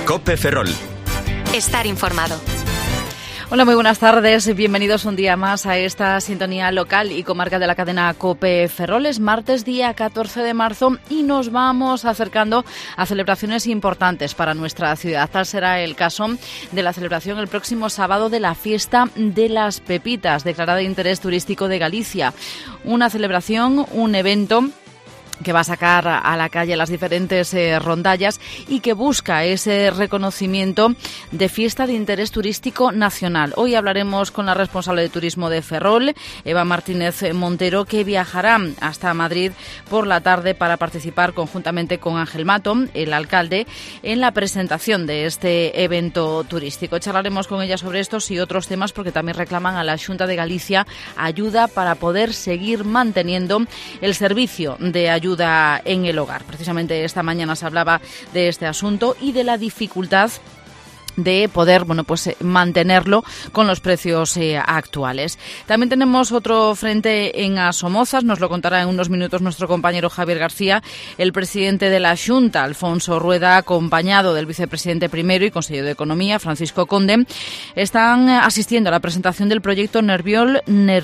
COPE Ferrol. Estar informado. Hola, muy buenas tardes. Bienvenidos un día más a esta sintonía local y comarca de la cadena COPE Ferrol. Es martes, día 14 de marzo, y nos vamos acercando a celebraciones importantes para nuestra ciudad. Tal será el caso de la celebración el próximo sábado de la Fiesta de las Pepitas, declarada de interés turístico de Galicia. Una celebración, un evento que va a sacar a la calle las diferentes rondallas y que busca ese reconocimiento de fiesta de interés turístico nacional. Hoy hablaremos con la responsable de turismo de Ferrol, Eva Martínez Montero, que viajará hasta Madrid por la tarde para participar conjuntamente con Ángel Mato, el alcalde, en la presentación de este evento turístico. Charlaremos con ella sobre estos y otros temas porque también reclaman a la Xunta de Galicia ayuda para poder seguir manteniendo el servicio de ayuda en el hogar. Precisamente esta mañana se hablaba de este asunto y de la dificultad de poder, mantenerlo con los precios actuales. También tenemos otro frente en Asomozas, nos lo contará en unos minutos nuestro compañero Javier García. El presidente de la Xunta, Alfonso Rueda, acompañado del vicepresidente primero y consejero de Economía, Francisco Conde, están asistiendo a la presentación del proyecto Nervión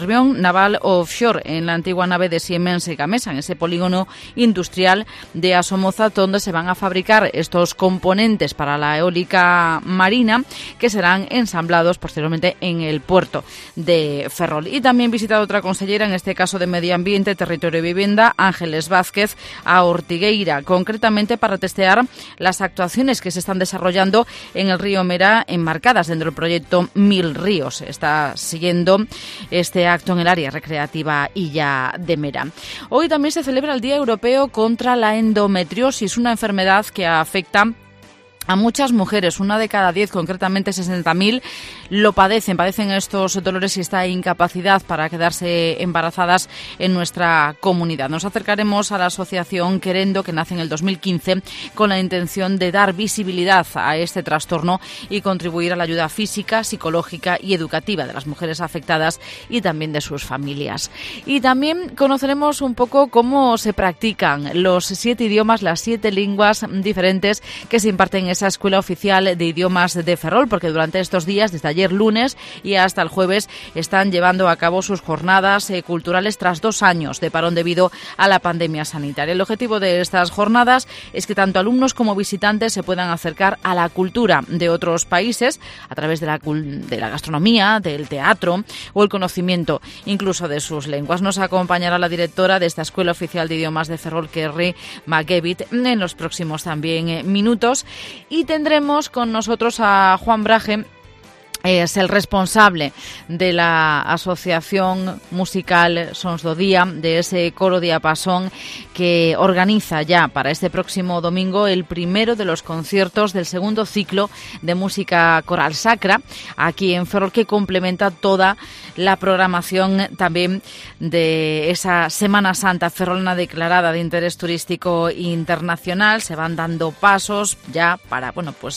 Naval Offshore en la antigua nave de Siemens Gamesa, en ese polígono industrial de Asomozas, donde se van a fabricar estos componentes para la eólica marina que serán ensamblados posteriormente en el puerto de Ferrol. Y también visitado otra consellera, en este caso de Medio Ambiente, Territorio y Vivienda, Ángeles Vázquez, a Ortigueira, concretamente para testear las actuaciones que se están desarrollando en el río Mera, enmarcadas dentro del proyecto Mil Ríos. Está siguiendo este acto en el área recreativa Illa de Mera. Hoy también se celebra el Día Europeo contra la Endometriosis, una enfermedad que afecta a muchas mujeres. 1 de cada 10, concretamente 60.000, lo padecen estos dolores y esta incapacidad para quedarse embarazadas en nuestra comunidad. Nos acercaremos a la asociación Querendo, que nace en el 2015 con la intención de dar visibilidad a este trastorno y contribuir a la ayuda física, psicológica y educativa de las mujeres afectadas y también de sus familias. Y también conoceremos un poco cómo se practican los 7 idiomas, las 7 lenguas diferentes que se imparten en esa Escuela Oficial de Idiomas de Ferrol, porque durante estos días, desde ayer lunes y hasta el jueves, están llevando a cabo sus jornadas culturales tras 2 años de parón debido a la pandemia sanitaria. El objetivo de estas jornadas es que tanto alumnos como visitantes se puedan acercar a la cultura de otros países a través de la gastronomía, del teatro o el conocimiento incluso de sus lenguas. Nos acompañará la directora de esta Escuela Oficial de Idiomas de Ferrol, Kerry McGevitt, en los próximos también minutos. Y tendremos con nosotros a Juan Braje. Es el responsable de la asociación musical Sons do Día, de ese coro diapasón que organiza ya para este próximo domingo el primero de los conciertos del segundo ciclo de música coral sacra aquí en Ferrol, que complementa toda la programación también de esa Semana Santa ferrolana declarada de interés turístico internacional. Se van dando pasos ya para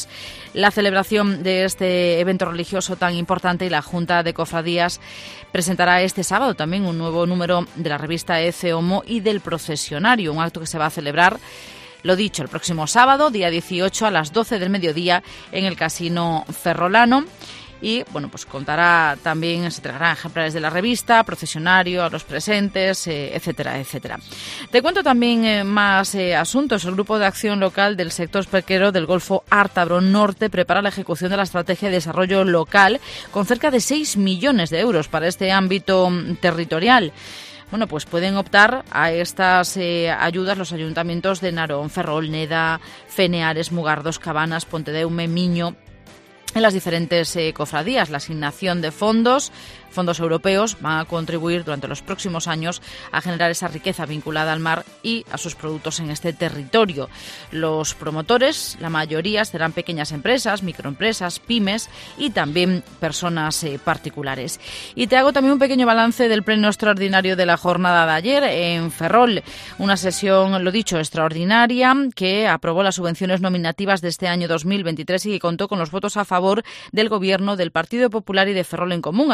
la celebración de este evento religioso tan importante, y la Junta de Cofradías presentará este sábado también un nuevo número de la revista Ece Homo y del Procesionario, un acto que se va a celebrar, lo dicho, el próximo sábado, día 18, a las 12 del mediodía en el Casino Ferrolano. Y contará también, se entregarán ejemplares de la revista, procesionario a los presentes, etcétera, etcétera. Te cuento también más asuntos. El Grupo de Acción Local del Sector Pesquero del Golfo Ártabro Norte prepara la ejecución de la Estrategia de Desarrollo Local con cerca de 6 millones de euros para este ámbito territorial. Pueden optar a estas ayudas los ayuntamientos de Narón, Ferrol, Neda, Feneares, Mugardos, Cabanas, Pontedeume, Miño, en las diferentes cofradías. La asignación de fondos europeos van a contribuir durante los próximos años a generar esa riqueza vinculada al mar y a sus productos en este territorio. Los promotores, la mayoría, serán pequeñas empresas, microempresas, pymes y también personas particulares. Y te hago también un pequeño balance del pleno extraordinario de la jornada de ayer en Ferrol. Una sesión, lo dicho, extraordinaria, que aprobó las subvenciones nominativas de este año 2023 y que contó con los votos a favor del Gobierno, del Partido Popular y de Ferrol en Común, además de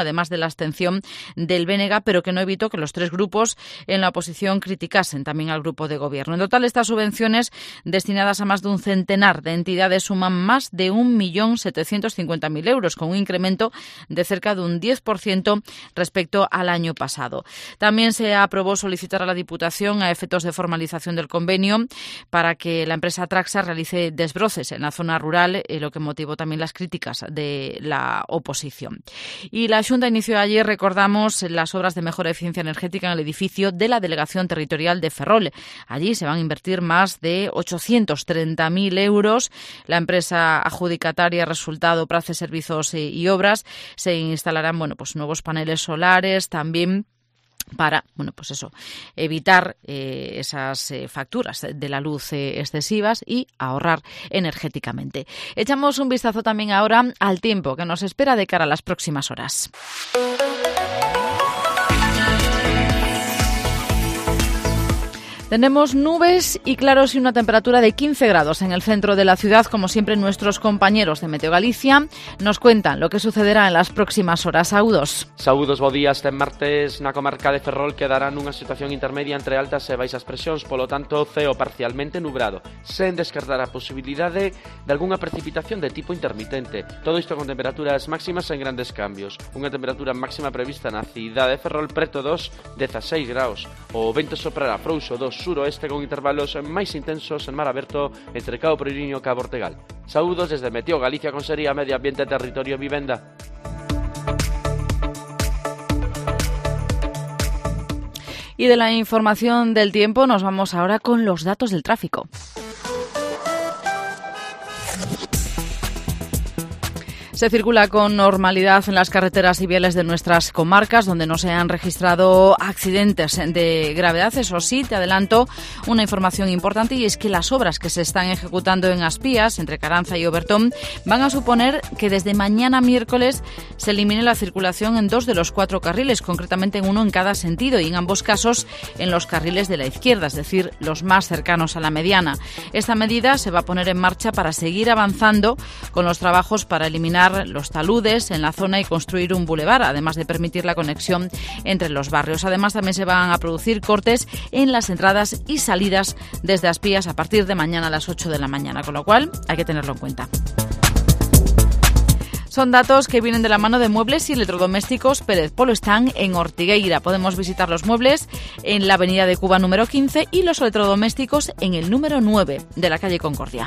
la abstención del BNG, pero que no evitó que los tres grupos en la oposición criticasen también al grupo de gobierno. En total, estas subvenciones destinadas a más de un centenar de entidades suman más de 1.750.000 euros, con un incremento de cerca de un 10% respecto al año pasado. También se aprobó solicitar a la Diputación, a efectos de formalización del convenio, para que la empresa Traxa realice desbroces en la zona rural, lo que motivó también las críticas de la oposición. Y la Xunta inició ayer, recordamos, las obras de mejora de eficiencia energética en el edificio de la Delegación Territorial de Ferrol. Allí se van a invertir más de 830.000 euros. La empresa adjudicataria, Resultado, Prace, Servicios y Obras, se instalarán nuevos paneles solares también para evitar esas facturas de la luz excesivas y ahorrar energéticamente. Echamos un vistazo también ahora al tiempo que nos espera de cara a las próximas horas. Tenemos nubes y claros y una temperatura de 15 grados en el centro de la ciudad. Como siempre, nuestros compañeros de Meteo Galicia nos cuentan lo que sucederá en las próximas horas. Saúdos. Saúdos, bo día. Este martes na comarca de Ferrol quedará nunha situación intermedia entre altas e baixas presións, polo tanto, ceo parcialmente nubrado, sen descartar a posibilidade de algunha precipitación de tipo intermitente. Todo isto con temperaturas máximas en grandes cambios. Unha temperatura máxima prevista na cidade de Ferrol preto dos 16 graus. O vento soprará frouxo dos suroeste con intervalos máis intensos en mar aberto entre Cabo Proiriño e Cabo Ortegal. Saúdos desde Meteo Galicia, Consellería Medio Ambiente, Territorio e Vivenda. Y de la información del tiempo nos vamos ahora con los datos del tráfico. Se circula con normalidad en las carreteras y viales de nuestras comarcas, donde no se han registrado accidentes de gravedad. Eso sí, te adelanto una información importante, y es que las obras que se están ejecutando en Aspías, entre Caranza y Obertón, van a suponer que desde mañana miércoles se elimine la circulación en 2 de los 4 carriles, concretamente en 1 en cada sentido, y en ambos casos en los carriles de la izquierda, es decir, los más cercanos a la mediana. Esta medida se va a poner en marcha para seguir avanzando con los trabajos para eliminar los taludes en la zona y construir un bulevar, además de permitir la conexión entre los barrios. Además, también se van a producir cortes en las entradas y salidas desde Aspías a partir de mañana a las 8 de la mañana, con lo cual hay que tenerlo en cuenta. Son datos que vienen de la mano de Muebles y Electrodomésticos Pérez Polo. Están en Ortigueira. Podemos visitar los muebles en la avenida de Cuba número 15 y los electrodomésticos en el número 9 de la calle Concordia.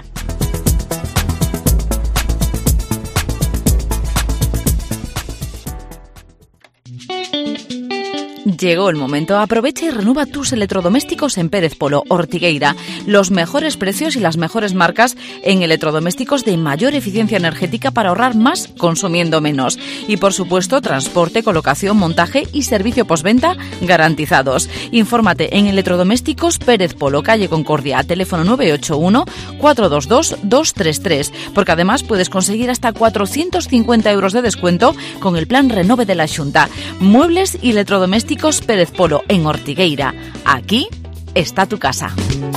Llegó el momento. Aprovecha y renueva tus electrodomésticos en Pérez Polo, Ortigueira. Los mejores precios y las mejores marcas en electrodomésticos de mayor eficiencia energética para ahorrar más consumiendo menos. Y por supuesto, transporte, colocación, montaje y servicio postventa garantizados. Infórmate en Electrodomésticos Pérez Polo, calle Concordia, teléfono 981 422 233, porque además puedes conseguir hasta 450 euros de descuento con el plan Renove de la Xunta. Muebles y Electrodomésticos Pérez Polo en Ortigueira. Aquí está tu casa.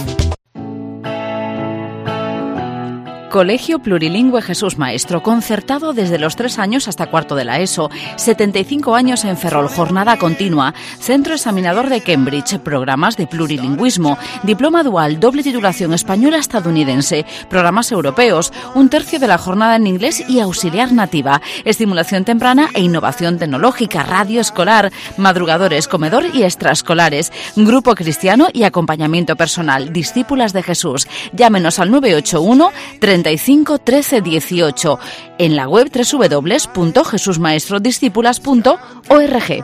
Colegio Plurilingüe Jesús Maestro, concertado desde los 3 años hasta cuarto de la ESO, 75 años en Ferrol, jornada continua, centro examinador de Cambridge, programas de plurilingüismo, diploma dual, doble titulación española-estadounidense, programas europeos, 1/3 de la jornada en inglés y auxiliar nativa, estimulación temprana e innovación tecnológica, radio escolar, madrugadores, comedor y extraescolares, grupo cristiano y acompañamiento personal, discípulas de Jesús. Llámenos al 981 35 13 18, en la web www.jesusmaestrodiscípulas.org.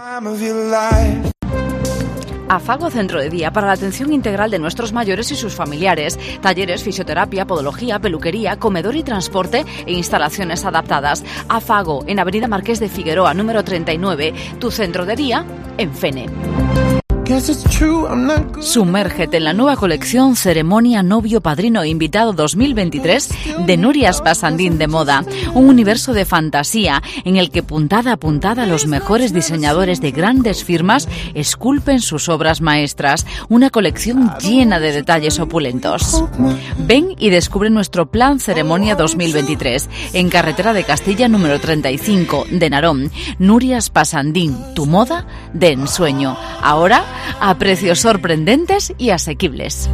Afago Centro de Día para la atención integral de nuestros mayores y sus familiares. Talleres, fisioterapia, podología, peluquería, comedor y transporte e instalaciones adaptadas. Afago, en Avenida Marqués de Figueroa, número 39. Tu centro de día en Fene. Sumérgete en la nueva colección Ceremonia Novio Padrino Invitado 2023 de Nurias Passandín de Moda. Un universo de fantasía en el que puntada a puntada los mejores diseñadores de grandes firmas esculpen sus obras maestras. Una colección llena de detalles opulentos. Ven y descubre nuestro plan Ceremonia 2023 en Carretera de Castilla número 35 de Narón. Nurias Passandín, tu moda de ensueño. Ahora a precios sorprendentes y asequibles.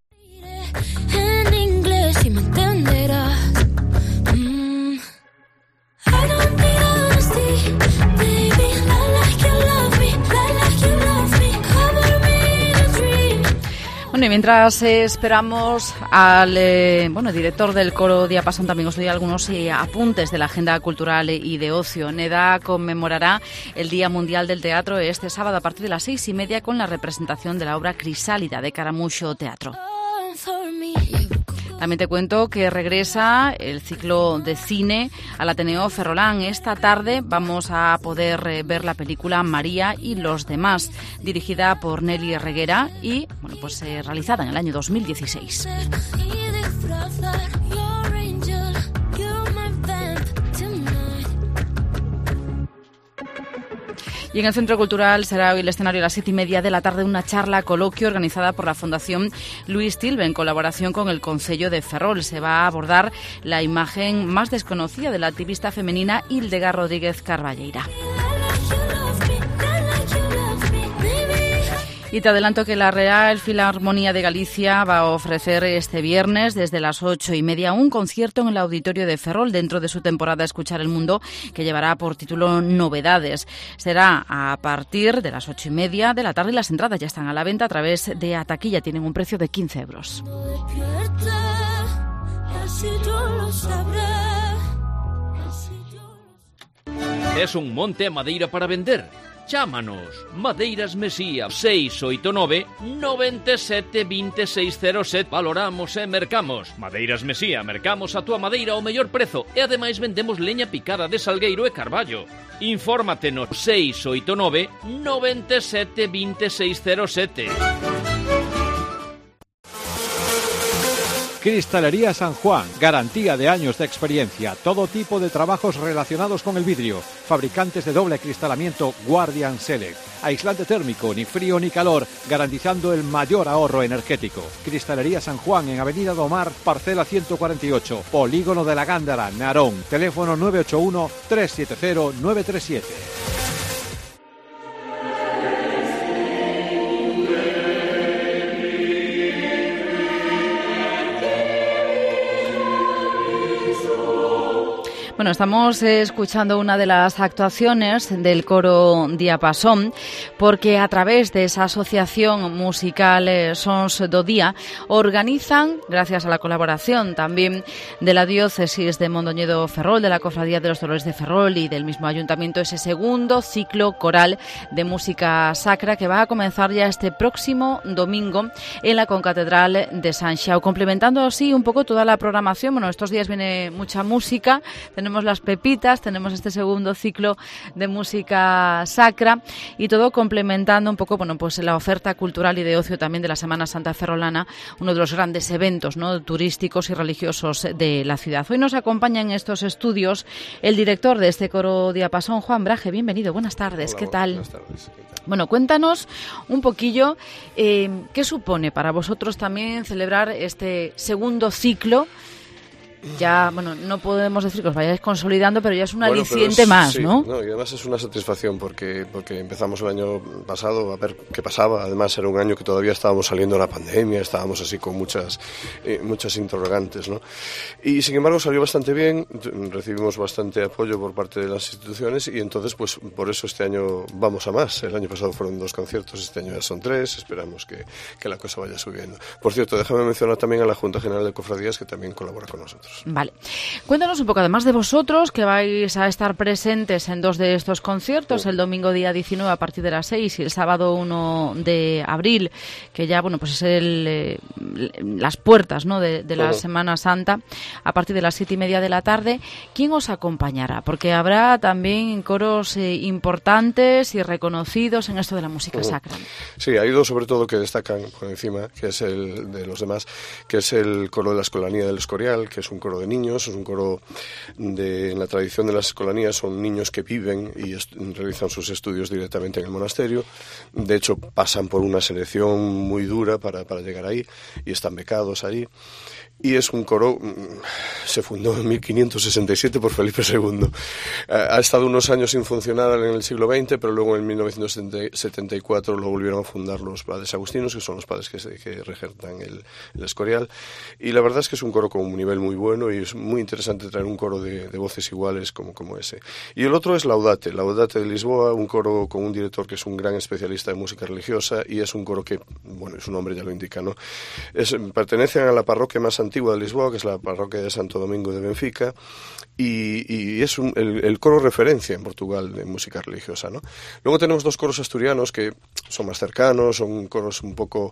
Bueno, y mientras esperamos al director del Coro Diapasón, también os doy algunos apuntes de la agenda cultural y de ocio. NEDA conmemorará el Día Mundial del Teatro este sábado a partir de las 6:30 con la representación de la obra Crisálida de Caramucho Teatro. También te cuento que regresa el ciclo de cine al Ateneo Ferrolán. Esta tarde vamos a poder ver la película María y los demás, dirigida por Nelly Reguera y realizada en el año 2016. Y en el Centro Cultural será hoy el escenario a las 7:30 de la tarde una charla coloquio organizada por la Fundación Luis Tilbe en colaboración con el Concello de Ferrol. Se va a abordar la imagen más desconocida de la activista femenina Hildegard Rodríguez Carballeira. Y te adelanto que la Real Filarmonía de Galicia va a ofrecer este viernes desde las 8:30 un concierto en el Auditorio de Ferrol dentro de su temporada Escuchar el Mundo, que llevará por título Novedades. Será a partir de las 8:30 de la tarde y las entradas ya están a la venta a través de Ataquilla. Tienen un precio de 15 euros. ¿Es un monte de madeira para vender? Chámanos, Madeiras Mesía 689 97 2607. Valoramos e mercamos. Madeiras Mesía, mercamos a túa madeira ao mellor prezo e ademais vendemos leña picada de salgueiro e carballo. Infórmate no 689 97 2607. Cristalería San Juan, garantía de años de experiencia, todo tipo de trabajos relacionados con el vidrio, fabricantes de doble acristalamiento Guardian Select, aislante térmico, ni frío ni calor, garantizando el mayor ahorro energético. Cristalería San Juan en Avenida do Mar, parcela 148, Polígono de la Gándara, Narón, teléfono 981 370 937. Bueno, estamos escuchando una de las actuaciones del Coro Diapasón porque a través de esa asociación musical Sons do Día organizan, gracias a la colaboración también de la Diócesis de Mondoñedo Ferrol, de la Cofradía de los Dolores de Ferrol y del mismo Ayuntamiento, ese segundo ciclo coral de música sacra que va a comenzar ya este próximo domingo en la Concatedral de San Xiao, complementando así un poco toda la programación. Bueno, estos días viene mucha música, tenemos las pepitas, tenemos este segundo ciclo de música sacra y todo complementando un poco, la oferta cultural y de ocio también de la Semana Santa Ferrolana, uno de los grandes eventos, ¿no?, turísticos y religiosos de la ciudad. Hoy nos acompaña en estos estudios el director de este Coro Diapasón, Juan Braje. Bienvenido, buenas tardes. Hola, ¿qué tal? Buenas tardes. ¿Qué tal? Bueno, cuéntanos un poquillo qué supone para vosotros también celebrar este segundo ciclo. Ya, no podemos decir que os vayáis consolidando, pero ya es un aliciente más, sí, ¿no? Y además es una satisfacción porque empezamos el año pasado a ver qué pasaba. Además era un año que todavía estábamos saliendo de la pandemia, estábamos así con muchas interrogantes, ¿no? Y sin embargo salió bastante bien, recibimos bastante apoyo por parte de las instituciones y entonces pues por eso este año vamos a más. El año pasado fueron 2 conciertos, este año ya son 3, esperamos que la cosa vaya subiendo. Por cierto, déjame mencionar también a la Junta General de Cofradías que también colabora con nosotros. nosotros. Vale. Cuéntanos un poco, además de vosotros, que vais a estar presentes en 2 de estos conciertos, el domingo día 19 a partir de las 6 y el sábado 1 de abril, que ya, bueno, pues es las puertas, ¿no?, de la Semana Santa, a partir de las 7:30 de la tarde. ¿Quién os acompañará? Porque habrá también coros importantes y reconocidos en esto de la música sacra. Sí, hay 2 sobre todo que destacan por encima, que es el de los demás, que es el coro de la Escolanía del Escorial, que es un coro de niños, es un coro en la tradición de las escolanías son niños que viven y realizan sus estudios directamente en el monasterio. De hecho, pasan por una selección muy dura para llegar ahí y están becados ahí. Y es un coro, se fundó en 1567 por Felipe II. Ha estado unos años sin funcionar en el siglo XX, pero luego en 1974 lo volvieron a fundar los padres agustinos, que son los padres que regentan el Escorial. Y la verdad es que es un coro con un nivel muy bueno y es muy interesante traer un coro de voces iguales como ese. Y el otro es Laudate de Lisboa, un coro con un director que es un gran especialista de música religiosa y es un coro que, bueno, su nombre ya lo indica, ¿no? Pertenecen a la parroquia más antigua de Lisboa, que es la parroquia de Santo Domingo de Benfica, y es el coro referencia en Portugal de música religiosa, ¿no? Luego tenemos 2 coros asturianos que son más cercanos, son coros un poco,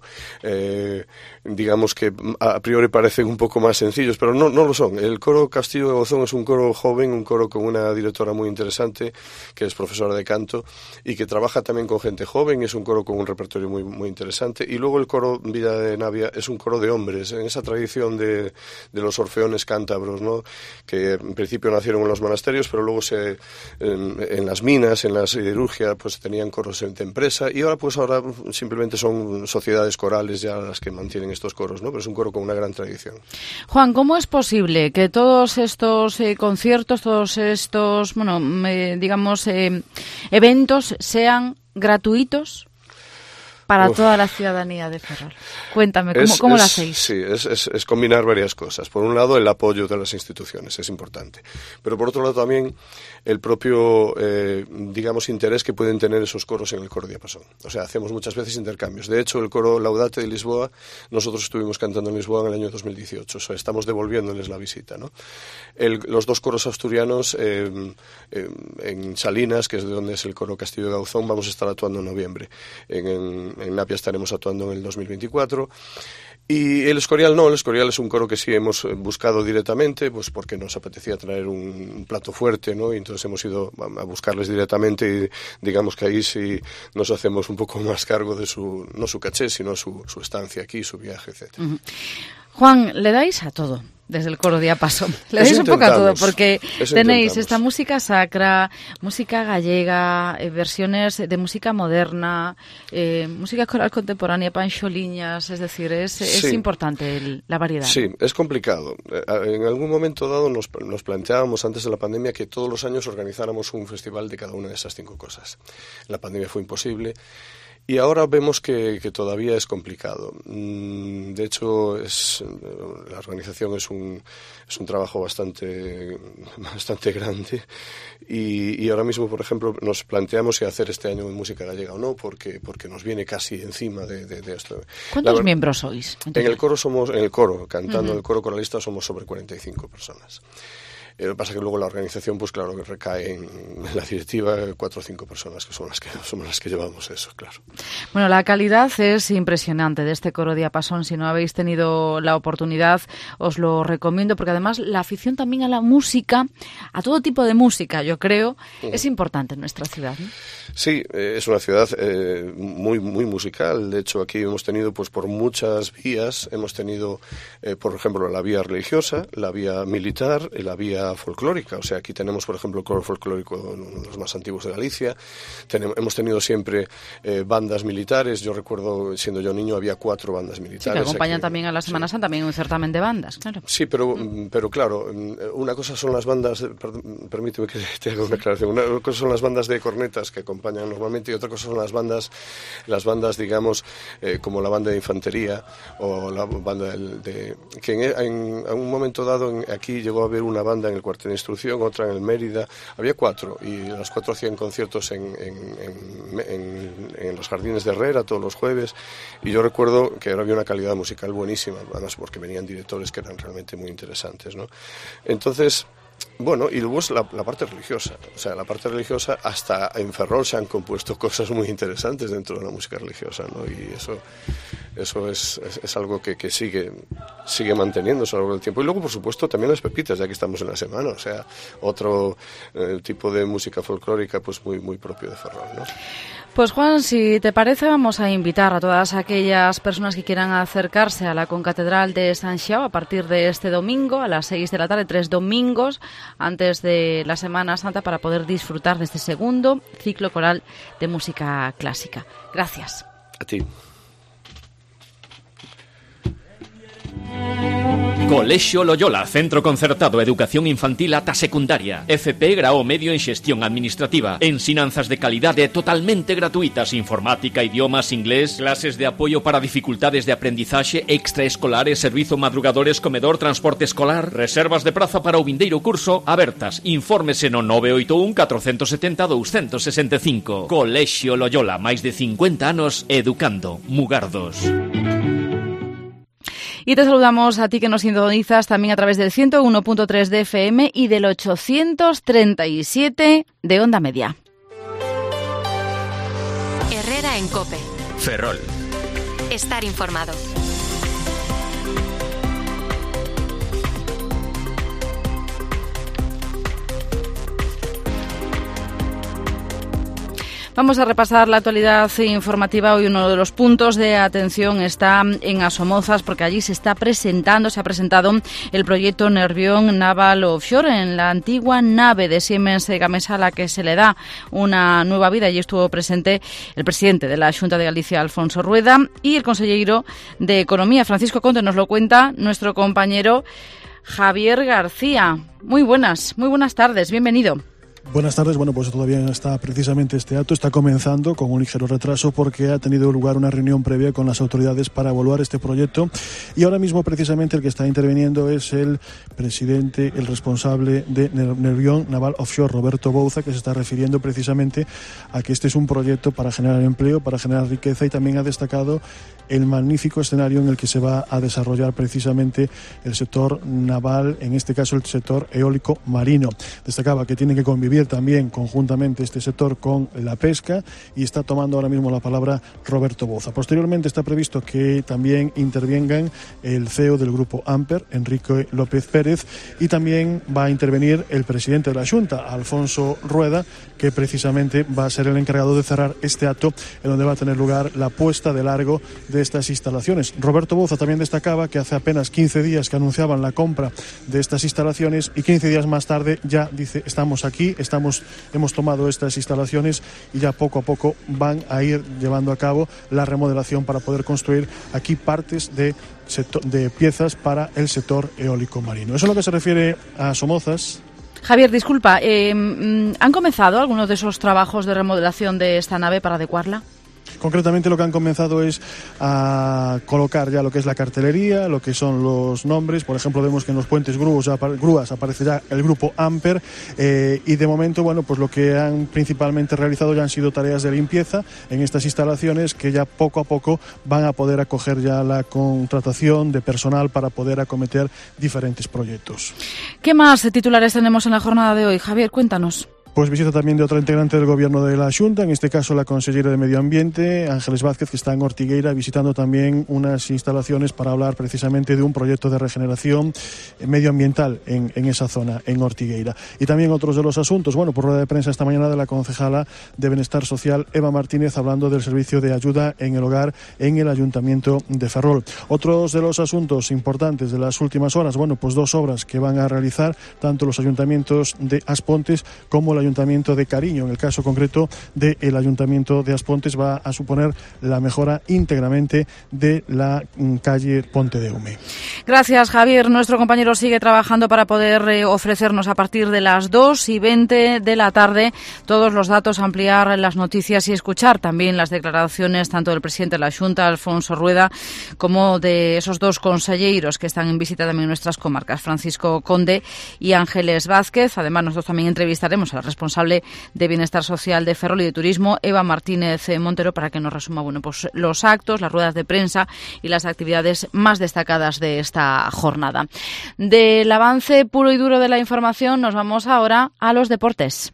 digamos que a priori parecen un poco más sencillos, pero no lo son. El coro Castillo de Gozón es un coro joven, un coro con una directora muy interesante, que es profesora de canto, y que trabaja también con gente joven, y es un coro con un repertorio muy, muy interesante. Y luego el coro Vida de Navia es un coro de hombres, en esa tradición de los orfeones cántabros, ¿no?, que en principio nacieron en los monasterios, pero luego en las minas, en la siderurgia, pues tenían coros de empresa, y ahora simplemente son sociedades corales ya las que mantienen estos coros, ¿no? Pero es un coro con una gran tradición. Juan, ¿cómo es posible que todos estos conciertos, todos estos, eventos sean gratuitos para toda la ciudadanía de Ferrol? Cuéntame, ¿cómo lo hacéis? Sí, es combinar varias cosas. Por un lado, el apoyo de las instituciones, es importante. Pero por otro lado también el propio, interés que pueden tener esos coros en el coro diapasón. O sea, hacemos muchas veces intercambios. De hecho, el coro Laudate de Lisboa, nosotros estuvimos cantando en Lisboa en el año 2018. O sea, estamos devolviéndoles la visita, ¿no? Los 2 coros asturianos en Salinas, que es de donde es el coro Castillo de Gauzón, vamos a estar actuando en noviembre. En Napia estaremos actuando en el 2024. Y el Escorial no, el Escorial es un coro que sí hemos buscado directamente, pues porque nos apetecía traer un plato fuerte, ¿no? Y entonces hemos ido a buscarles directamente y digamos que ahí sí nos hacemos un poco más cargo de no su caché, sino su estancia aquí, su viaje, etc. Uh-huh. Juan, le dais a todo desde el coro diapasón. Le dais un poco a todo, porque tenéis esta música sacra, música gallega, versiones de música moderna, música coral contemporánea, panxoliñas, es decir, es importante la variedad. Sí, es complicado. En algún momento dado nos planteábamos antes de la pandemia que todos los años organizáramos un festival de cada una de esas 5 cosas. La pandemia fue imposible. Y ahora vemos que todavía es complicado. De hecho, la organización es un trabajo bastante grande y ahora mismo, por ejemplo, nos planteamos si hacer este año música gallega o no, porque nos viene casi encima de esto. ¿Cuántos miembros sois? En el coro, cantando en el coro coralista, somos sobre 45 personas. Lo que pasa es que luego la organización, pues claro, que recae en la directiva 4 o 5 personas que somos las que llevamos eso, claro. Bueno, la calidad es impresionante de este coro diapasón. Si no habéis tenido la oportunidad, os lo recomiendo, porque además la afición también a la música, a todo tipo de música, yo creo, es importante en nuestra ciudad, ¿no? Sí, es una ciudad muy, muy musical. De hecho, aquí hemos tenido, pues por muchas vías, hemos tenido, por ejemplo, la vía religiosa, la vía militar y la vía folclórica. O sea, aquí tenemos, por ejemplo, el coro folclórico, uno de los más antiguos de Galicia. Hemos tenido siempre bandas militares. Yo recuerdo, siendo yo niño, había 4 bandas militares. Sí, que acompañan también a la Semana Santa, también un certamen de bandas, claro. Sí, pero claro, una cosa son las bandas, permíteme que te haga una aclaración, una cosa son las bandas de cornetas que acompañan normalmente y otra cosa son las bandas digamos, como la banda de infantería o la banda que en un momento dado aquí llegó a haber una banda en el cuartel de instrucción, otra en el Mérida. Había 4 y las 4 hacían conciertos en los jardines de Herrera todos los jueves, y yo recuerdo que ahora había una calidad musical buenísima, además porque venían directores que eran realmente muy interesantes, ¿no? Entonces, bueno, y luego es la parte religiosa. O sea, la parte religiosa, hasta en Ferrol se han compuesto cosas muy interesantes dentro de la música religiosa, ¿no? Y eso es algo que sigue manteniéndose a lo largo del tiempo. Y luego, por supuesto, también las pepitas, ya que estamos en la semana. O sea, otro tipo de música folclórica pues muy, muy propio de Ferrol, ¿no? Pues Juan, si te parece, vamos a invitar a todas aquellas personas que quieran acercarse a la Concatedral de San Xiao a partir de este domingo a las 6 de la tarde, 3 domingos antes de la Semana Santa, para poder disfrutar de este segundo ciclo coral de música clásica. Gracias. A ti. Colexio Loyola, Centro Concertado Educación Infantil ata secundaria. FP grao medio en Xestión Administrativa. Ensinanzas de calidade totalmente gratuitas. Informática, idiomas, inglés, clases de apoio para dificultades de aprendizaxe, extraescolares, servizo madrugadores, comedor, transporte escolar. Reservas de praza para o vindeiro curso abertas. Infórmese no 981 470 265. Colexio Loyola, máis de 50 anos educando. Mugardos. Y te saludamos a ti que nos sintonizas también a través del 101.3 de FM y del 837 de Onda Media. Herrera en COPE. Ferrol. Estar informado. Vamos a repasar la actualidad informativa. Hoy uno de los puntos de atención está en Asomozas, porque allí se ha presentado el proyecto Nervión Naval Offshore, en la antigua nave de Siemens Gamesa, a la que se le da una nueva vida. Allí estuvo presente el presidente de la Xunta de Galicia, Alfonso Rueda, y el consellero de Economía, Francisco Conde. Nos lo cuenta nuestro compañero Javier García. Muy buenas tardes, bienvenido. Buenas tardes. Bueno, pues todavía está precisamente este acto, está comenzando con un ligero retraso porque ha tenido lugar una reunión previa con las autoridades para evaluar este proyecto, y ahora mismo precisamente el que está interviniendo es el presidente, el responsable de Nervión Naval Offshore, Roberto Bouza, que se está refiriendo precisamente a que este es un proyecto para generar empleo, para generar riqueza, y también ha destacado el magnífico escenario en el que se va a desarrollar precisamente el sector naval, en este caso el sector eólico marino. Destacaba que tiene que convivir también conjuntamente este sector con la pesca, y está tomando ahora mismo la palabra Roberto Bouza. Posteriormente está previsto que también intervengan el CEO del grupo Amper, Enrique López Pérez, y también va a intervenir el presidente de la Xunta, Alfonso Rueda, que precisamente va a ser el encargado de cerrar este acto, en donde va a tener lugar la puesta de largo de estas instalaciones. Roberto Bouza también destacaba que hace apenas 15 días que anunciaban la compra de estas instalaciones, y 15 días más tarde ya dice: estamos aquí, hemos tomado estas instalaciones, y ya poco a poco van a ir llevando a cabo la remodelación para poder construir aquí partes de piezas para el sector eólico marino. Eso es lo que se refiere a Somozas. Javier, disculpa, ¿han comenzado algunos de esos trabajos de remodelación de esta nave para adecuarla? Concretamente lo que han comenzado es a colocar ya lo que es la cartelería, lo que son los nombres. Por ejemplo, vemos que en los puentes grúas aparece ya el grupo Amper, y de momento, bueno, pues lo que han principalmente realizado ya han sido tareas de limpieza en estas instalaciones, que ya poco a poco van a poder acoger ya la contratación de personal para poder acometer diferentes proyectos. ¿Qué más titulares tenemos en la jornada de hoy, Javier? Cuéntanos. Pues visita también de otra integrante del gobierno de la Xunta, en este caso la consellera de Medio Ambiente, Ángeles Vázquez, que está en Ortigueira visitando también unas instalaciones para hablar precisamente de un proyecto de regeneración medioambiental en esa zona, en Ortigueira. Y también otros de los asuntos, bueno, por rueda de prensa esta mañana de la concejala de Bienestar Social, Eva Martínez, hablando del servicio de ayuda en el hogar en el Ayuntamiento de Ferrol. Otros de los asuntos importantes de las últimas horas, bueno, pues 2 obras que van a realizar tanto los ayuntamientos de Aspontes como el Ayuntamiento de Cariño. En el caso concreto del Ayuntamiento de Aspontes va a suponer la mejora íntegramente de la calle Ponte de Ume. Gracias, Javier. Nuestro compañero sigue trabajando para poder ofrecernos a partir de las 2:20 de la tarde todos los datos, ampliar las noticias y escuchar también las declaraciones tanto del presidente de la Xunta, Alfonso Rueda, como de esos dos conselleiros que están en visita también en nuestras comarcas, Francisco Conde y Ángeles Vázquez. Además, nosotros también entrevistaremos a la responsable de Bienestar Social de Ferrol y de Turismo, Eva Martínez Montero, para que nos resuma pues los actos, las ruedas de prensa y las actividades más destacadas de esta jornada. Del avance puro y duro de la información nos vamos ahora a los deportes.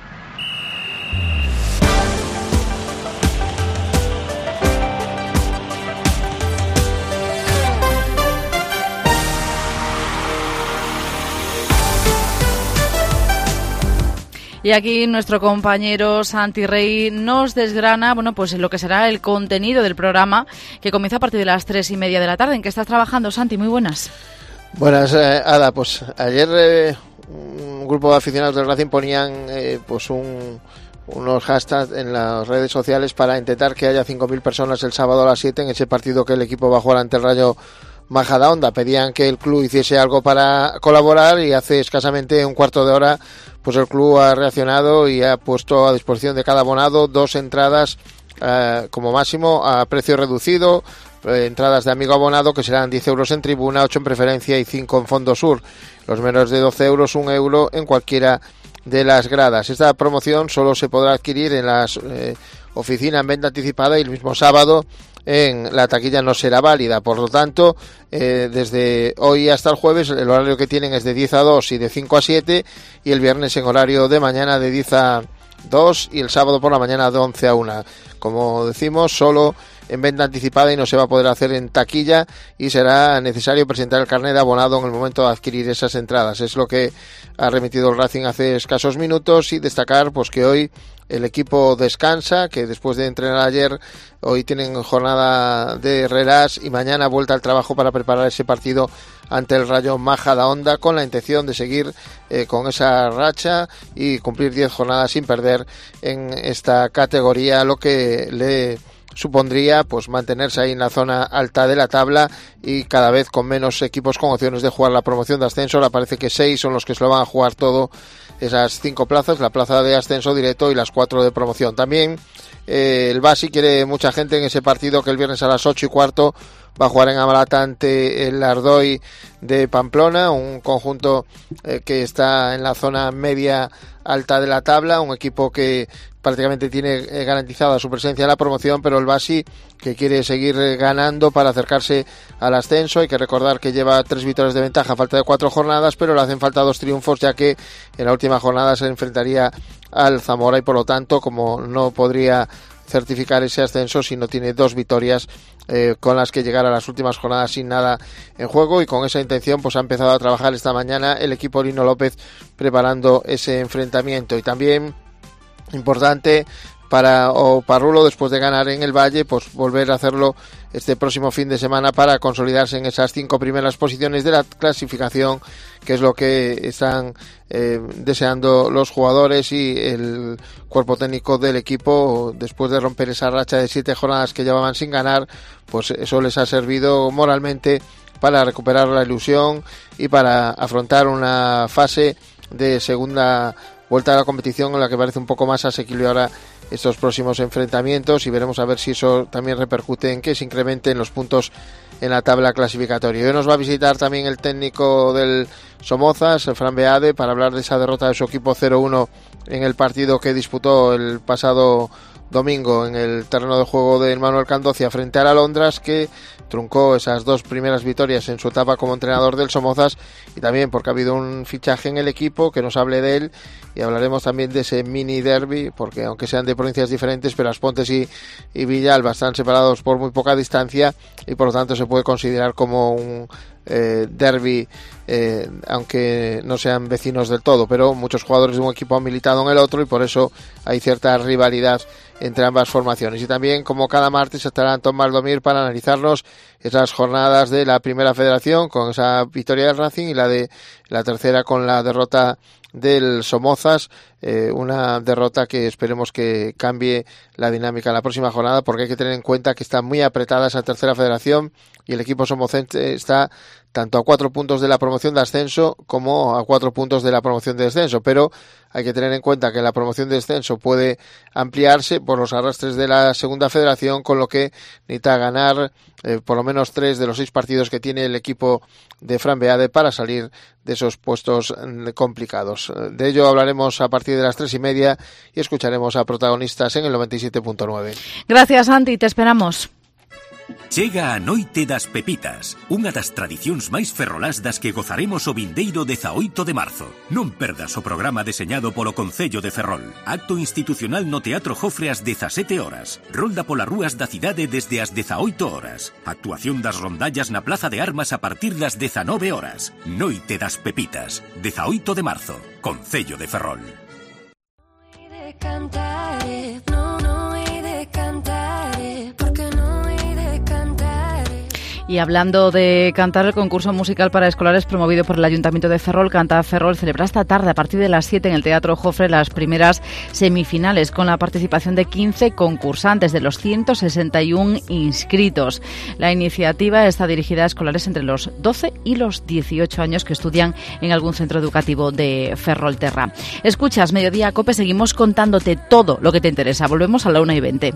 Y aquí nuestro compañero Santi Rey nos desgrana, pues lo que será el contenido del programa, que comienza a partir de las 3:30 de la tarde. ¿En qué estás trabajando, Santi? Muy buenas. Buenas, Ada. Pues ayer un grupo de aficionados del Racing ponían unos hashtags en las redes sociales para intentar que haya 5.000 personas el sábado a las 7 en ese partido que el equipo va a jugar ante el Rayo Majadahonda. Pedían que el club hiciese algo para colaborar y hace escasamente un cuarto de hora pues el club ha reaccionado y ha puesto a disposición de cada abonado 2 entradas como máximo a precio reducido, entradas de amigo abonado que serán 10 euros en tribuna, 8 en preferencia y 5 en fondo sur. Los menos de 12 euros, 1 euro en cualquiera de las gradas. Esta promoción solo se podrá adquirir en las oficinas en venta anticipada y el mismo sábado en la taquilla no será válida. Por lo tanto, desde hoy hasta el jueves el horario que tienen es de 10 a 2 y de 5 a 7 y el viernes en horario de mañana de 10 a 2 y el sábado por la mañana de 11 a 1. Como decimos, solo en venta anticipada y no se va a poder hacer en taquilla y será necesario presentar el carnet de abonado en el momento de adquirir esas entradas. Es lo que ha remitido el Racing hace escasos minutos y destacar pues que hoy el equipo descansa, que después de entrenar ayer, hoy tienen jornada de relax y mañana vuelta al trabajo para preparar ese partido ante el Rayo Majadahonda con la intención de seguir con esa racha y cumplir 10 jornadas sin perder en esta categoría, lo que le supondría pues mantenerse ahí en la zona alta de la tabla y cada vez con menos equipos con opciones de jugar la promoción de ascenso. Ahora parece que 6 son los que se lo van a jugar todo, esas 5 plazas, la plaza de ascenso directo y las 4 de promoción. También el Basi quiere mucha gente en ese partido que el viernes a las 8:15 va a jugar en Amalata ante el Ardoy de Pamplona, un conjunto que está en la zona media alta de la tabla, un equipo que prácticamente tiene garantizada su presencia en la promoción, pero el Basi que quiere seguir ganando para acercarse al ascenso. Hay que recordar que lleva 3 victorias de ventaja a falta de 4 jornadas, pero le hacen falta 2 triunfos, ya que en la última jornada se enfrentaría al Zamora y por lo tanto, como no podría certificar ese ascenso si no tiene 2 victorias con las que llegar a las últimas jornadas sin nada en juego, y con esa intención pues ha empezado a trabajar esta mañana el equipo Lino López preparando ese enfrentamiento. Y también importante para Oparrulo, después de ganar en el Valle, pues volver a hacerlo este próximo fin de semana para consolidarse en esas 5 primeras posiciones de la clasificación, que es lo que están deseando los jugadores y el cuerpo técnico del equipo. Después de romper esa racha de 7 jornadas que llevaban sin ganar, pues eso les ha servido moralmente para recuperar la ilusión y para afrontar una fase de segunda vuelta a la competición en la que parece un poco más asequible ahora estos próximos enfrentamientos, y veremos a ver si eso también repercute en que se incrementen los puntos en la tabla clasificatoria. Hoy nos va a visitar también el técnico del Somozas, Fran Beade, para hablar de esa derrota de su equipo 0-1 en el partido que disputó el pasado domingo en el terreno de juego de Manuel Candocia frente al Alondras, que truncó esas 2 primeras victorias en su etapa como entrenador del Somozas, y también porque ha habido un fichaje en el equipo, que nos hable de él, y hablaremos también de ese mini derby, porque aunque sean de provincias diferentes, pero Aspontes y Villalba están separados por muy poca distancia y por lo tanto se puede considerar como un derby, aunque no sean vecinos del todo, pero muchos jugadores de un equipo han militado en el otro y por eso hay cierta rivalidad entre ambas formaciones. Y también, como cada martes, estará Antón Maldomir para analizarnos esas jornadas de la Primera Federación con esa victoria del Racing y la tercera con la derrota del Somozas, una derrota que esperemos que cambie la dinámica en la próxima jornada, porque hay que tener en cuenta que está muy apretada esa tercera federación y el equipo somocense está tanto a 4 puntos de la promoción de ascenso como a 4 puntos de la promoción de descenso, pero hay que tener en cuenta que la promoción de descenso puede ampliarse por los arrastres de la segunda federación, con lo que necesita ganar por lo menos 3 de los 6 partidos que tiene el equipo de Fran Beade para salir de esos puestos complicados. De ello hablaremos a partir de las 3:30 y escucharemos a protagonistas en el 97.9. Gracias, Santi, te esperamos. Chega a Noite das Pepitas, unha das tradicións máis ferrolás das que gozaremos o vindeiro 18 de marzo. Non perdas o programa deseñado polo Concello de Ferrol. Acto institucional no Teatro Jofre ás 17 horas. Rolda polas rúas da cidade desde as 18 horas. Actuación das rondallas na Plaza de Armas a partir das 19 horas. Noite das Pepitas, 18 de marzo. Concello de Ferrol. Y hablando de cantar, el concurso musical para escolares promovido por el Ayuntamiento de Ferrol, Canta Ferrol, celebra esta tarde a partir de las 7 en el Teatro Jofre las primeras semifinales con la participación de 15 concursantes de los 161 inscritos. La iniciativa está dirigida a escolares entre los 12 y los 18 años que estudian en algún centro educativo de Ferrolterra. Escuchas Mediodía Cope, seguimos contándote todo lo que te interesa. Volvemos a la 1:20.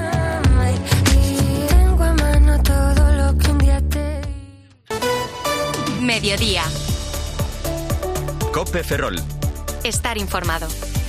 Mediodía. Cope Ferrol. Estar informado.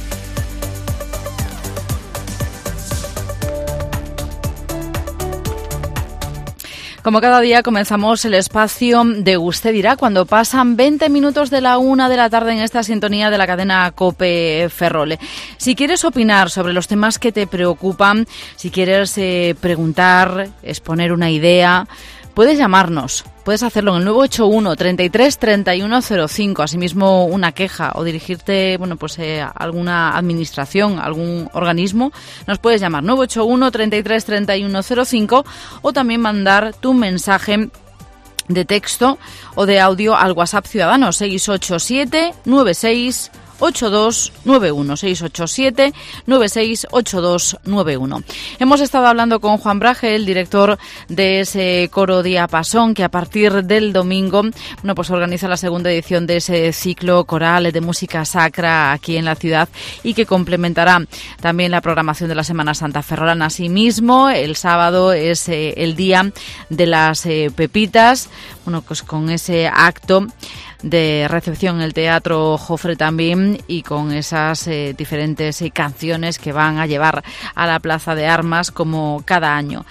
Como cada día comenzamos el espacio de Usted dirá cuando pasan 20 minutos de la 1 de la tarde en esta sintonía de la cadena COPE Ferrol. Si quieres opinar sobre los temas que te preocupan, si quieres preguntar, exponer una idea, puedes llamarnos. Puedes hacerlo en el 981 33 31 05, asimismo una queja o dirigirte a alguna administración, algún organismo. Nos puedes llamar 981 33 31 05 o también mandar tu mensaje de texto o de audio al WhatsApp Ciudadano 687 96 8291 687 96 8291. Hemos estado hablando con Juan Braje, el director de ese coro Diapasón, que a partir del domingo organiza la segunda edición de ese ciclo coral de música sacra aquí en la ciudad y que complementará también la programación de la Semana Santa ferrolana. Asimismo, el sábado es el día de las pepitas, con ese acto de recepción en el Teatro Jofre también y con esas diferentes canciones que van a llevar a la Plaza de Armas como cada año.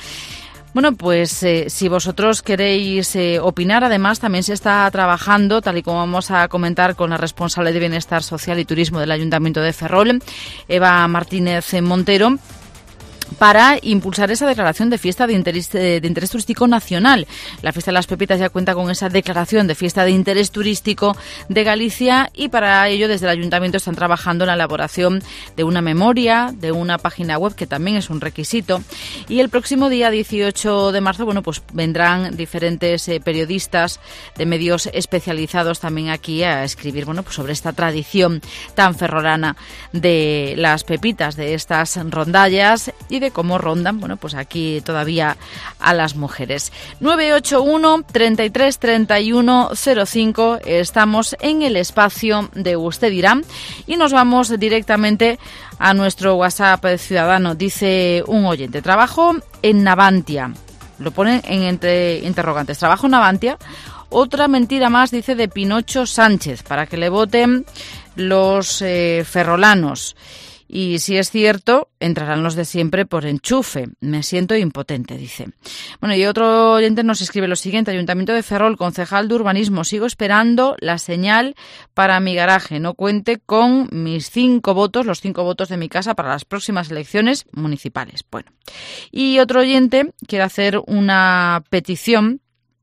Si vosotros queréis opinar, además también se está trabajando, tal y como vamos a comentar con la responsable de Bienestar Social y Turismo del Ayuntamiento de Ferrol, Eva Martínez Montero, para impulsar esa declaración de fiesta de interés turístico nacional. La Fiesta de las Pepitas ya cuenta con esa declaración de fiesta de interés turístico de Galicia y para ello desde el Ayuntamiento están trabajando en la elaboración de una memoria, de una página web que también es un requisito, y el próximo día 18 de marzo vendrán diferentes periodistas de medios especializados también aquí a escribir sobre esta tradición tan ferrolana de las pepitas, de estas rondallas y de cómo rondan, aquí todavía a las mujeres. 981 33 31 05, estamos en el espacio de Usted dirá y nos vamos directamente a nuestro WhatsApp Ciudadano. Dice un oyente, trabajo en Navantia, lo ponen en entre interrogantes, trabajo en Navantia. Otra mentira más, dice, de Pinocho Sánchez, para que le voten los ferrolanos. Y si es cierto, entrarán los de siempre por enchufe. Me siento impotente, dice. Y otro oyente nos escribe lo siguiente. Ayuntamiento de Ferrol, concejal de urbanismo. Sigo esperando la señal para mi garaje. No cuente con mis 5 votos, los 5 votos de mi casa para las próximas elecciones municipales. Y otro oyente quiere hacer una petición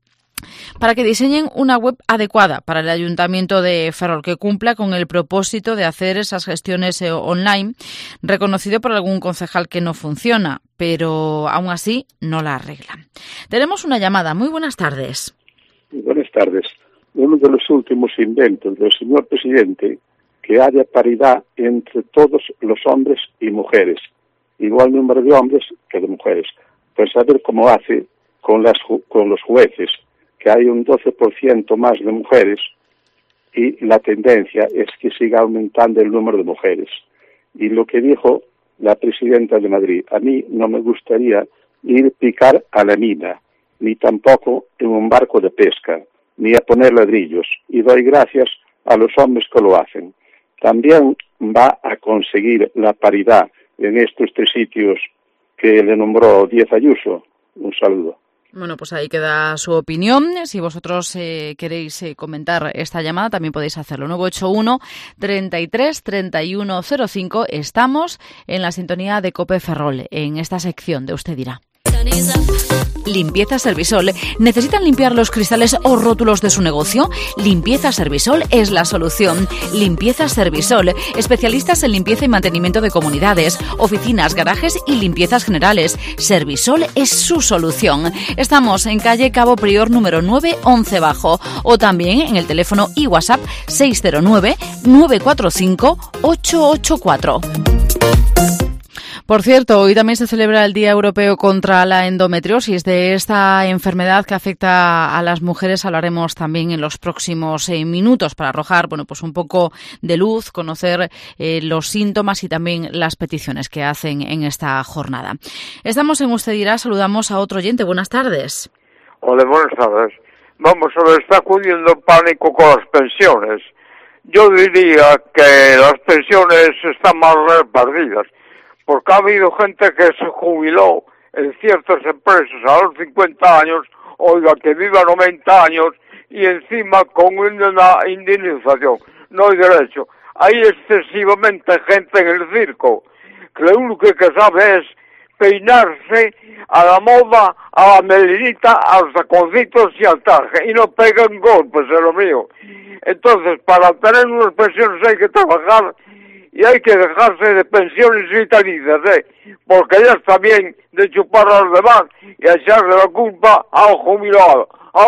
para que diseñen una web adecuada para el Ayuntamiento de Ferrol, que cumpla con el propósito de hacer esas gestiones online, reconocido por algún concejal que no funciona, pero aún así no la arregla. Tenemos una llamada. Muy buenas tardes. Buenas tardes. Uno de los últimos inventos del señor presidente, que haya paridad entre todos los hombres y mujeres, igual número de hombres que de mujeres. Pues a ver cómo hace con los jueces, que hay un 12% más de mujeres y la tendencia es que siga aumentando el número de mujeres. Y lo que dijo la presidenta de Madrid, a mí no me gustaría ir picar a la mina, ni tampoco en un barco de pesca, ni a poner ladrillos, y doy gracias a los hombres que lo hacen. También va a conseguir la paridad en estos 3 sitios que le nombró Díaz Ayuso. Un saludo. Bueno, pues ahí queda su opinión. Si vosotros queréis comentar esta llamada, también podéis hacerlo. 981 33 31 05. Estamos en la sintonía de COPE Ferrol, en esta sección de Usted Dirá. Limpieza Servisol. ¿Necesitan limpiar los cristales o rótulos de su negocio? Limpieza Servisol es la solución. Limpieza Servisol. Especialistas en limpieza y mantenimiento de comunidades, oficinas, garajes y limpiezas generales. Servisol es su solución. Estamos en calle Cabo Prior número 9, 11 Bajo. O también en el teléfono y WhatsApp 609 945 884. Por cierto, hoy también se celebra el Día Europeo contra la Endometriosis. De esta enfermedad que afecta a las mujeres hablaremos también en los próximos minutos para arrojar, pues un poco de luz, conocer los síntomas y también las peticiones que hacen en esta jornada. Estamos en Usted Dirá, saludamos a otro oyente. Buenas tardes. Hola, buenas tardes. Vamos a ver, está acudiendo pánico con las pensiones. Yo diría que las pensiones están mal repartidas, porque ha habido gente que se jubiló en ciertas empresas a los 50 años, oiga, que viva 90 años, y encima con una indemnización. No hay derecho. Hay excesivamente gente en el circo, que lo único que sabe es peinarse a la moda, a la melinita, a los taconcitos y al traje, y no pegan golpes, es lo mío. Entonces, para tener unas pensiones hay que trabajar, y hay que dejarse de pensiones vitalicias, porque ya está bien de chupar a los demás y echarle la culpa a los jubilados.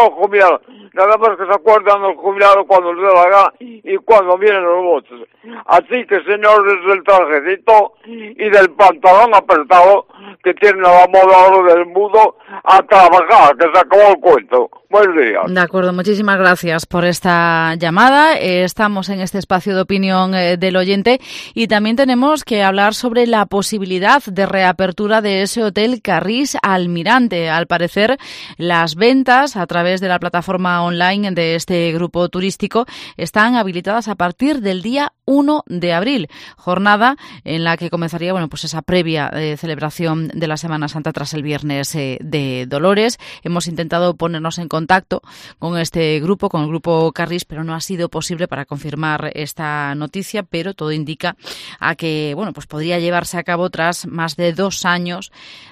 Nada más que se acuerdan los jubilados cuando les da la gana y cuando vienen los votos. Así que, señores del trajecito y del pantalón apretado, que tienen a la moda ahora del mundo, a trabajar, que se acabó el cuento. Buenos días. De acuerdo, muchísimas gracias por esta llamada. Estamos en este espacio de opinión del oyente y también tenemos que hablar sobre la posibilidad de reapertura de ese hotel Carris Almirante. Al parecer, las ventas a través de la plataforma online de este grupo turístico están habilitadas a partir del día 1 de abril, jornada en la que comenzaría esa previa celebración de la Semana Santa tras el Viernes de Dolores. Hemos intentado ponernos en contacto con este grupo, con el grupo Carris, pero no ha sido posible para confirmar esta noticia, pero todo indica a que podría llevarse a cabo tras más de 2 años.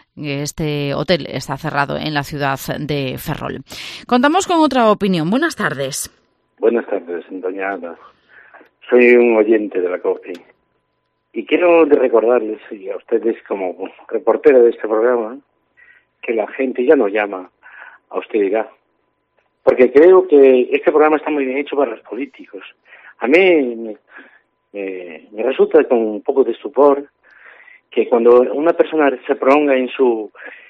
Este hotel está cerrado en la ciudad de Ferrol. Contamos con otra opinión. Buenas tardes. Buenas tardes, doña Ana. Soy un oyente de la COPE y quiero recordarles y a ustedes como reportera de este programa que la gente ya no llama a Usted Dirá, porque creo que este programa está muy bien hecho para los políticos. A mí me resulta con un poco de estupor que cuando una persona se prolonga en su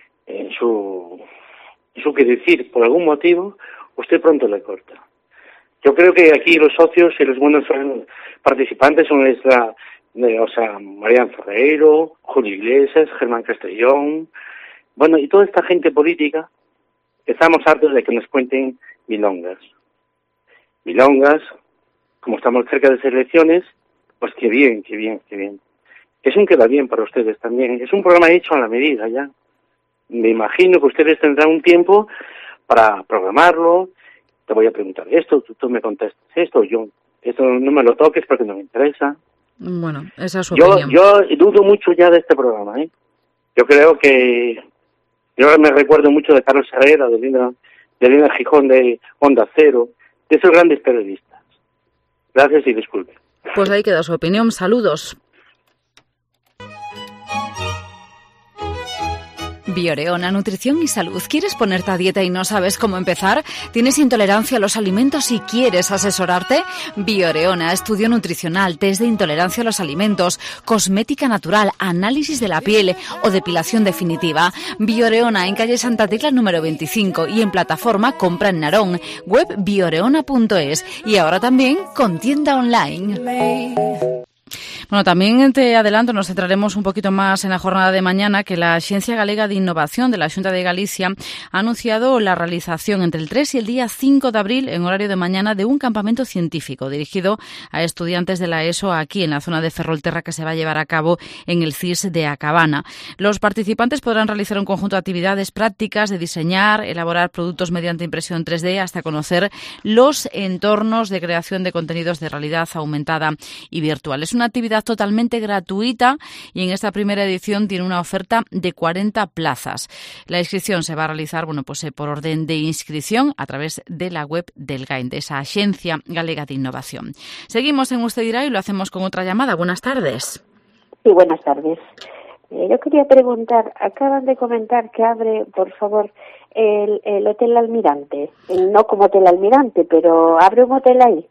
que decir por algún motivo, usted pronto le corta. Yo creo que aquí los socios y los buenos participantes son Marian Ferreiro, Julio Iglesias, Germán Castellón, y toda esta gente política que estamos hartos de que nos cuenten milongas. Milongas, como estamos cerca de las elecciones, pues qué bien. Es un queda bien para ustedes también. Es un programa hecho a la medida ya. Me imagino que ustedes tendrán un tiempo para programarlo. Te voy a preguntar esto, tú me contestas esto, esto no me lo toques porque no me interesa. Bueno, esa es su opinión. Yo dudo mucho ya de este programa, Yo creo que... Yo me recuerdo mucho de Carlos Herrera, de de Elena Gijón de Onda Cero, de esos grandes periodistas. Gracias y disculpe. Pues ahí queda su opinión. Saludos. Bioreona, nutrición y salud. ¿Quieres ponerte a dieta y no sabes cómo empezar? ¿Tienes intolerancia a los alimentos y quieres asesorarte? Bioreona, estudio nutricional, test de intolerancia a los alimentos, cosmética natural, análisis de la piel o depilación definitiva. Bioreona, en calle Santa Tecla número 25 y en plataforma compra en Narón, web bioreona.es y ahora también con tienda online. Bueno, también te adelanto, nos centraremos un poquito más en la jornada de mañana, que la Axencia Galega de Innovación de la Xunta de Galicia ha anunciado la realización entre el 3 y el día 5 de abril, en horario de mañana, de un campamento científico dirigido a estudiantes de la ESO aquí en la zona de Ferrolterra, que se va a llevar a cabo en el CIS de Acabana. Los participantes podrán realizar un conjunto de actividades prácticas de diseñar, elaborar productos mediante impresión 3D, hasta conocer los entornos de creación de contenidos de realidad aumentada y virtual. Es una actividad totalmente gratuita y en esta primera edición tiene una oferta de 40 plazas. La inscripción se va a realizar por orden de inscripción a través de la web del GAIN, de esa Axencia Galega de Innovación. Seguimos en Usted Dirá y lo hacemos con otra llamada. Buenas tardes. Sí, buenas tardes. Yo quería preguntar, acaban de comentar que abre, por favor, el Hotel Almirante. No como Hotel Almirante, pero abre un hotel ahí.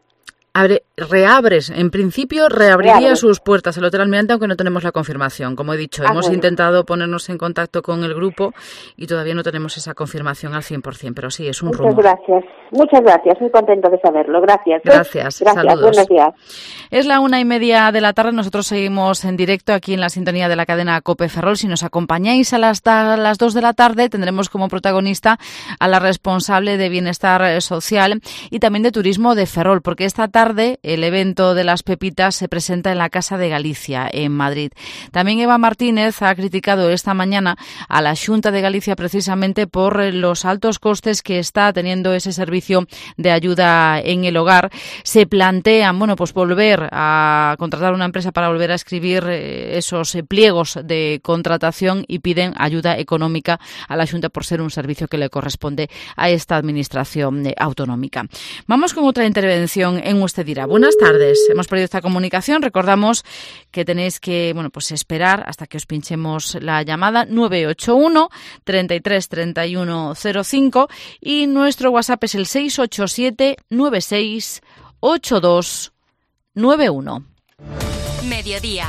En principio reabriría sus puertas el Hotel Almirante, aunque no tenemos la confirmación. Como he dicho, hemos intentado ponernos en contacto con el grupo y todavía no tenemos esa confirmación al 100%, pero sí, es un rumor. Muchas gracias, muy contento de saberlo. Gracias. Saludos. Buenos días. Es la 1:30 de la tarde, nosotros seguimos en directo aquí en la sintonía de la cadena COPE Ferrol. Si nos acompañáis a las 2 de la tarde, tendremos como protagonista a la responsable de Bienestar Social y también de Turismo de Ferrol, porque esta tarde el evento de las pepitas se presenta en la Casa de Galicia, en Madrid. También Eva Martínez ha criticado esta mañana a la Xunta de Galicia precisamente por los altos costes que está teniendo ese servicio de ayuda en el hogar. Se plantean, volver a contratar una empresa para volver a escribir esos pliegos de contratación y piden ayuda económica a la Xunta por ser un servicio que le corresponde a esta administración autonómica. Vamos con otra intervención en Usted Dirá. Buenas tardes. Hemos perdido esta comunicación. Recordamos que tenéis que esperar hasta que os pinchemos la llamada 981 33 31 05 y nuestro WhatsApp es el 687 96 82 91. Mediodía.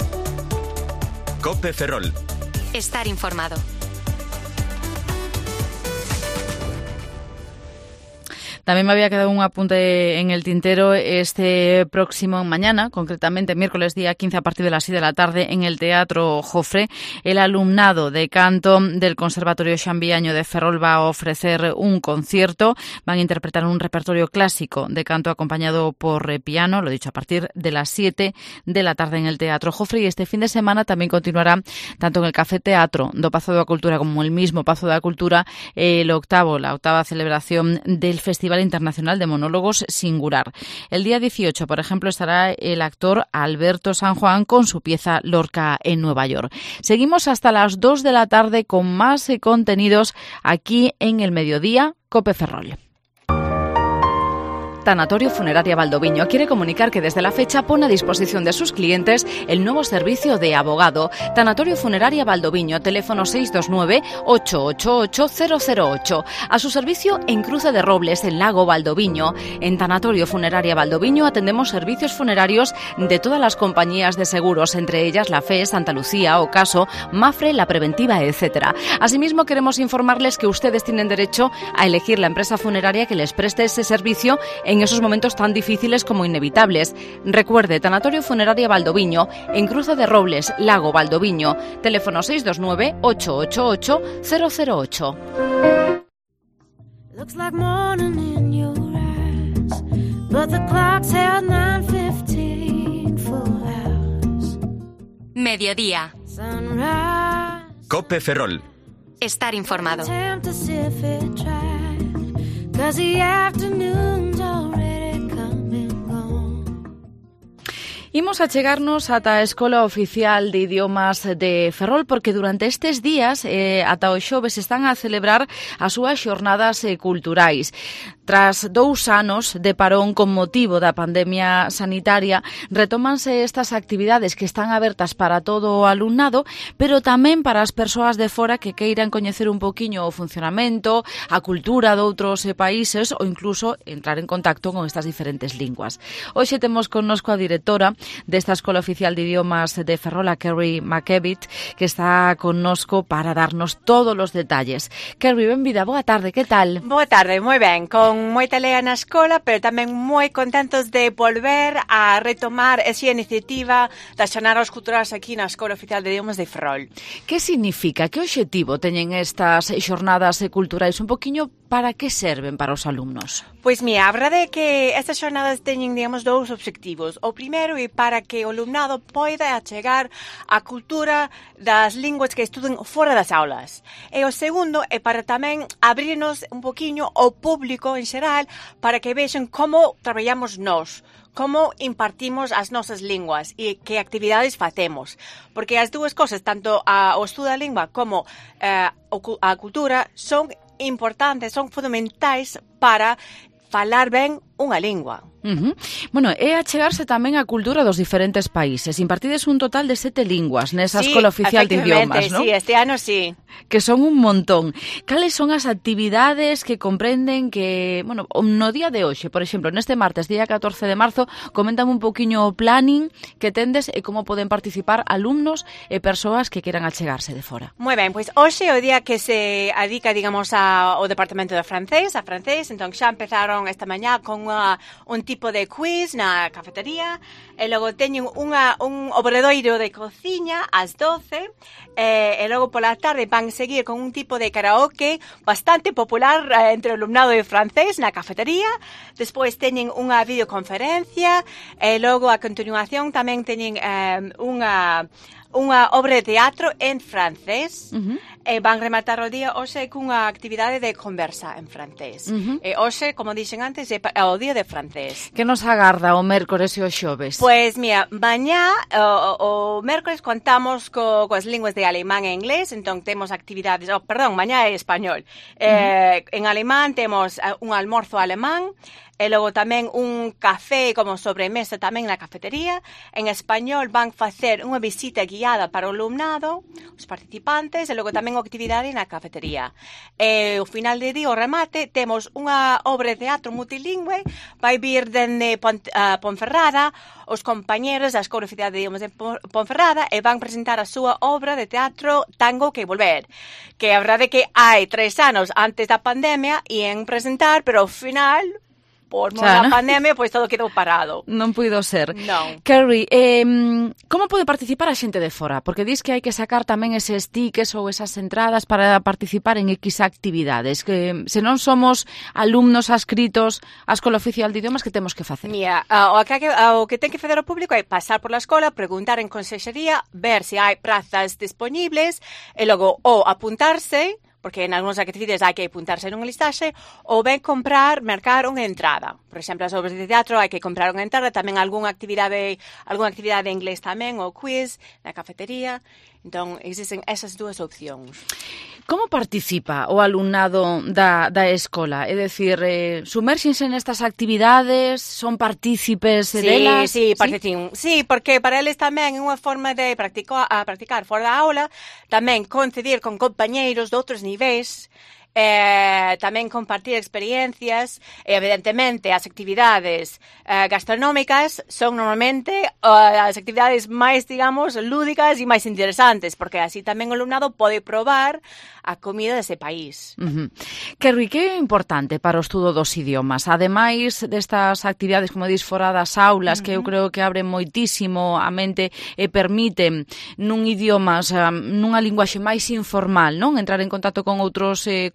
COPE Ferrol. Estar informado. También me había quedado un apunte en el tintero. Este próximo mañana, concretamente miércoles día 15 a partir de las 6 de la tarde, en el Teatro Jofre, el alumnado de canto del Conservatorio Xambiaño de Ferrol va a ofrecer un concierto. Van a interpretar un repertorio clásico de canto acompañado por piano, lo dicho, a partir de las 7 de la tarde en el Teatro Jofre. Y este fin de semana también continuará tanto en el Café Teatro do Pazo da Cultura como el mismo Pazo da Cultura la octava celebración del Festival Internacional de Monólogos Singular. El día 18, por ejemplo, estará el actor Alberto San Juan con su pieza Lorca en Nueva York. Seguimos hasta las 2 de la tarde con más contenidos aquí en el Mediodía COPE Ferrol. Tanatorio Funeraria Valdoviño quiere comunicar que desde la fecha pone a disposición de sus clientes el nuevo servicio de abogado. Tanatorio Funeraria Valdoviño, teléfono 629-888-008. A su servicio en Cruce de Robles, en Lago Valdoviño. En Tanatorio Funeraria Valdoviño atendemos servicios funerarios de todas las compañías de seguros, entre ellas La Fe, Santa Lucía, Ocaso, Mafre, La Preventiva, etc. Asimismo, queremos informarles que ustedes tienen derecho a elegir la empresa funeraria que les preste ese servicio en esos momentos tan difíciles como inevitables. Recuerde, Tanatorio Funeraria Valdoviño, en Cruce de Robles, Lago Valdoviño, teléfono 629-888-008. Looks like morning in your eyes, but the clock's held 9:15 full hours. Mediodía. Sunrise. COPE Ferrol. Estar informado. Imos a chegarnos ata a Escola Oficial de Idiomas de Ferrol porque durante estes días, ata o xoves, están a celebrar as súas xornadas culturais. Tras 2 anos de parón con motivo da pandemia sanitaria, retómanse estas actividades que están abertas para todo o alumnado, pero tamén para as persoas de fora que queiran coñecer un poquiño o funcionamento, a cultura de outros países ou incluso entrar en contacto con estas diferentes linguas. Hoxe temos connosco a directora desta Escola Oficial de Idiomas de Ferrol, a Kerry McKevitt, que está connosco para darnos todos os detalles. Kerry, benvida, boa tarde, que tal? Boa tarde, moi ben, con moita lea na escola, pero tamén moi contentos de volver a retomar esa iniciativa das xornadas culturais aquí na Escola Oficial de Idiomas de Ferrol. Que significa? Que obxectivo teñen estas xornadas culturais? Un poquinho para que serven para os alumnos? Pois mira, a verdade é que estas xornadas teñen, digamos, 2 obxectivos. O primeiro é para que o alumnado poida achegar a cultura das linguas que estuden fora das aulas. E o segundo é para tamén abrirnos un poquinho ao público en xeral para que vexan como traballamos nós, como impartimos as nosas linguas e que actividades facemos. Porque as dúas cosas, tanto o estudo da lingua como a cultura, son importantes, son fundamentais para falar ben unha lingua. Bueno, é achegarse tamén á cultura dos diferentes países. Impartides un total de 7 linguas nesa Escola Oficial de Idiomas, non? Sí, este ano sí. Que son un montón. Cales son as actividades que comprenden que, bueno, no día de hoxe, por exemplo, neste martes, día 14 de marzo, coméntame un poquinho o planning que tendes e como poden participar alumnos e persoas que queran achegarse de fora. Moi ben, pois hoxe é o día que se adica, digamos, ao Departamento de Francés, entón xa empezaron esta mañá con un tipo de quiz na cafetería e logo teñen un obradoiro de cociña ás 12 e logo pola tarde van seguir con un tipo de karaoke bastante popular entre o alumnado de francés na cafetería. Despois teñen unha videoconferencia e logo a continuación tamén teñen unha obra de teatro en francés e van rematar o día hoxe cunha actividade de conversa en francés. E hoxe, como dixen antes, é o día de francés. Que nos agarda o mércores e o xoves? Pois, mira, mañá, o mércores contamos coas linguas de alemán e inglés, entón temos actividades, mañá é español. En alemán temos un almorzo alemán, e logo tamén un café como sobremesa tamén na cafetería. En español van facer unha visita guiada para o alumnado, os participantes, e logo tamén actividade na cafetería. E ao final de día, o remate, temos unha obra de teatro multilingüe, vai vir dende Ponferrada, os compañeros da Escola Oficial de Idiomas de Ponferrada, e van presentar a súa obra de teatro Tango que volver, que a verdade é que hai 3 anos antes da pandemia ien presentar, pero ao final, por a pandemia, pois todo quedou parado. Non puido ser. Non. Kerry, como pode participar a xente de fora? Porque dis que hai que sacar tamén eses tickets ou esas entradas para participar en X actividades. Que se non somos alumnos adscritos á Escola Oficial de Idiomas, que temos que facer? Mira, o que ten que facer o público é pasar por la escola, preguntar en consejería, ver se hai prazas disponibles, e logo ou apuntarse, porque en algunhas actividades hai que apuntarse nunha listaxe, ou ben mercar unha entrada. Por exemplo, as obras de teatro hai que comprar unha entrada, tamén algunha actividade de inglés tamén, ou quiz, na cafetería. Entón, existen esas 2 opcións. Como participa o alumnado da escola? É dicir, sumérxense nestas actividades, son partícipes delas? Sí, participan. Sí, porque para eles tamén é unha forma de practicar fora da aula, tamén coincidir con compañeiros de outros niveis, tamén compartir experiencias e, evidentemente, as actividades gastronómicas son normalmente as actividades máis, digamos, lúdicas e máis interesantes, porque así tamén o alumnado pode probar a comida dese país. Kerry, que é importante para o estudo dos idiomas? Ademais destas actividades, como dis, fora das aulas, que eu creo que abren moitísimo a mente e permiten nun idioma, nunha linguaxe máis informal, non? Entrar en contacto con outros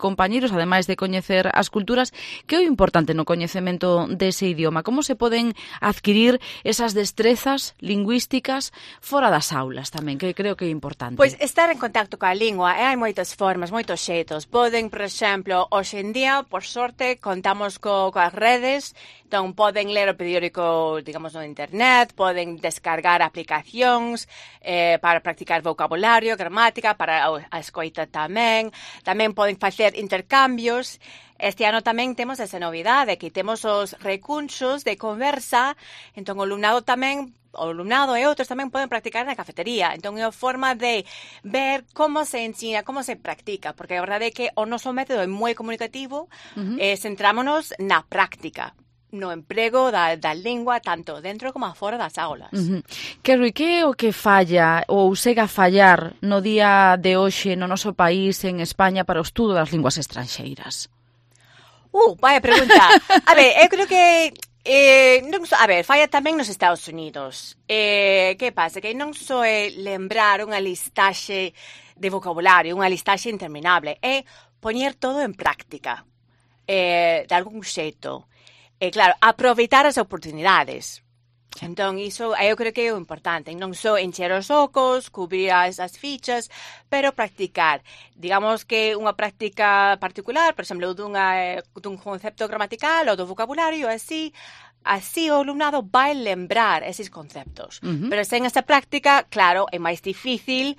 compañeiros, ademais de coñecer as culturas. Que é o importante no coñecemento dese idioma? Como se poden adquirir esas destrezas lingüísticas fora das aulas tamén, que creo que é importante? Pois estar en contacto coa lingua, hai moitas formas, moitos xeitos. Poden, por exemplo, hoxe en día, por sorte, contamos coas redes, entón poden ler o periódico, digamos, no internet, poden descargar aplicacións para practicar vocabulario, gramática, para a escoita tamén poden facer intercambios. Este ano tamén temos esa novidade, que temos os recursos de conversa, entón o alumnado e outros tamén poden practicar na cafetería. Entón é a forma de ver como se ensina, como se practica, porque a verdade é que o noso método é moi comunicativo, centrámonos na práctica, no emprego da lingua tanto dentro como fora das aulas. Que é o que falla ou segue a fallar no día de hoxe no noso país, en España, para o estudo das linguas estranxeiras? Vaya pregunta. A ver, eu creo que falla tamén nos Estados Unidos. Que pasa? Que non só é lembrar unha listaxe de vocabulario, unha listaxe interminable, é poñer todo en práctica, de algún xeito. Claro, aproveitar as oportunidades. Entón, iso eu creo que é o importante. Non só encher os ocos, cubrir as fichas, pero practicar. Digamos que unha práctica particular, por exemplo, dun concepto gramatical ou do vocabulario, así o alumnado vai lembrar eses conceptos. Pero sen esta práctica, claro, é máis difícil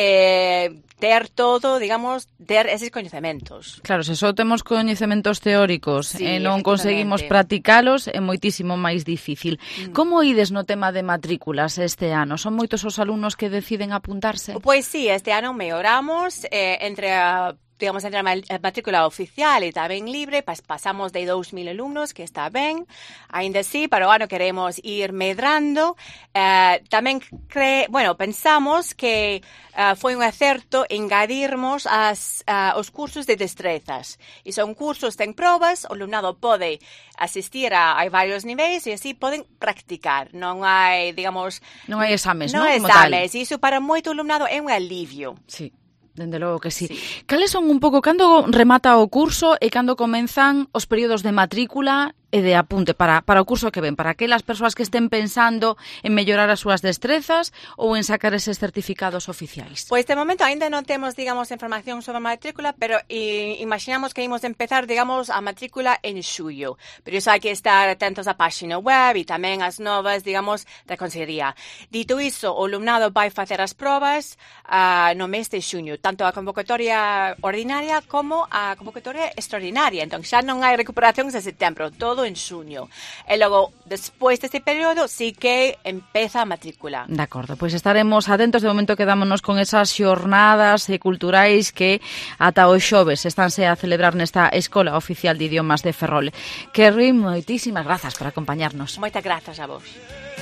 ter eses coñecementos. Claro, se só temos coñecementos teóricos e non conseguimos practicalos, é moitísimo máis difícil. Como ides no tema de matrículas este ano? Son moitos os alumnos que deciden apuntarse? Pois sí, este ano melloramos entre a matrícula oficial e tamén libre, pasamos de 2.000 alumnos, que está ben. Ainda así, para o ano queremos ir medrando. Tamén pensamos que foi un acerto engadirmos os cursos de destrezas. E son cursos, ten probas, o alumnado pode asistir a varios niveis e así poden practicar. Non hai, non hai exames, non? Non hai exames. E iso para moito alumnado é un alivio. Sí. Dende logo que sí. Cales son un pouco cando remata o curso e cando comenzan os períodos de matrícula e de apunte para o curso que ven, para aquelas persoas que estén pensando en mellorar as súas destrezas ou en sacar eses certificados oficiais? Pois de momento ainda non temos, información sobre a matrícula, pero imaginamos que imos empezar, a matrícula en xullo. Pero iso hai que estar atentos á página web e tamén as novas, da Consellería. Dito iso, o alumnado vai facer as probas no mes de xuño, tanto a convocatoria ordinaria como a convocatoria extraordinaria. Entón xa non hai recuperacións de setembro, todo en xuño. E logo, despois deste período, sí que empeza a matrícula. De acordo, pois estaremos atentos. De momento quedámonos con esas xornadas culturais que ata o xoves estánse a celebrar nesta Escola Oficial de Idiomas de Ferrol. Kerry, moitísimas grazas por acompañarnos. Moitas grazas a vos.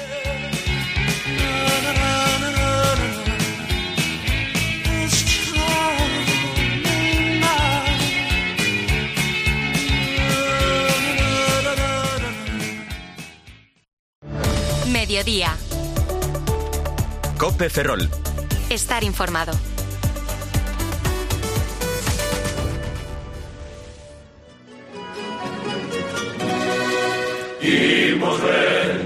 Mediodía. COPE Ferrol. Estar informado. Imos ver,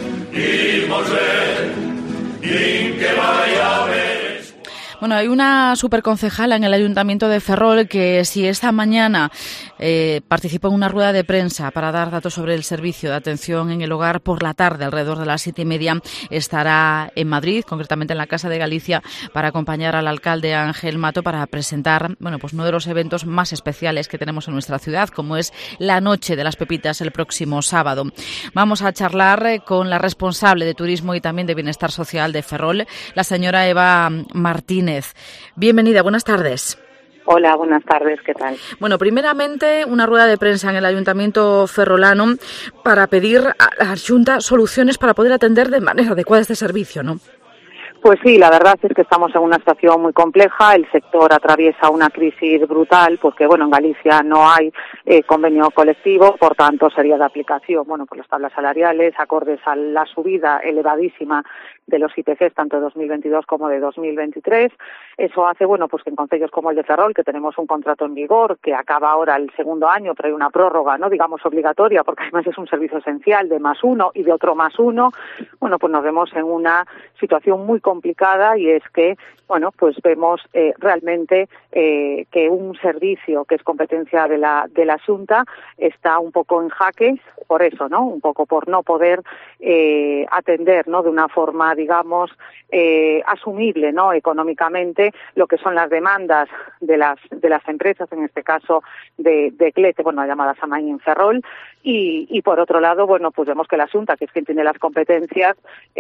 din que vai a ver. Bueno, hay una superconcejala en el Ayuntamiento de Ferrol que si esta mañana participó en una rueda de prensa para dar datos sobre el servicio de atención en el hogar por la tarde, alrededor de las 7:30, estará en Madrid, concretamente en la Casa de Galicia, para acompañar al alcalde Ángel Mato para presentar, uno de los eventos más especiales que tenemos en nuestra ciudad, como es la Noche de las Pepitas el próximo sábado. Vamos a charlar con la responsable de Turismo y también de Bienestar Social de Ferrol, la señora Eva Martínez. Bienvenida, buenas tardes. Hola, buenas tardes, ¿qué tal? Bueno, primeramente, una rueda de prensa en el Ayuntamiento ferrolano para pedir a la Junta soluciones para poder atender de manera adecuada este servicio, ¿no? Pues sí, la verdad es que estamos en una situación muy compleja. El sector atraviesa una crisis brutal porque, bueno, en Galicia no hay convenio colectivo, por tanto sería de aplicación, bueno, pues las tablas salariales acordes a la subida elevadísima de los IPCs tanto de 2022 como de 2023. Eso hace, bueno, pues que en concellos como el de Ferrol, que tenemos un contrato en vigor que acaba ahora el segundo año, pero hay una prórroga, no digamos obligatoria, porque además es un servicio esencial de +1 y de otro +1, bueno, pues nos vemos en una situación muy complicada y es que, bueno, pues vemos realmente que un servicio que es competencia de la Xunta está un poco en jaque por eso, ¿no? Un poco por no poder atender, ¿no? De una forma, digamos, asumible, ¿no? Económicamente lo que son las demandas de las empresas, en este caso de Clete, bueno, la llamada Samaín en Ferrol, y por otro lado, bueno, pues vemos que la Xunta, que es quien tiene las competencias,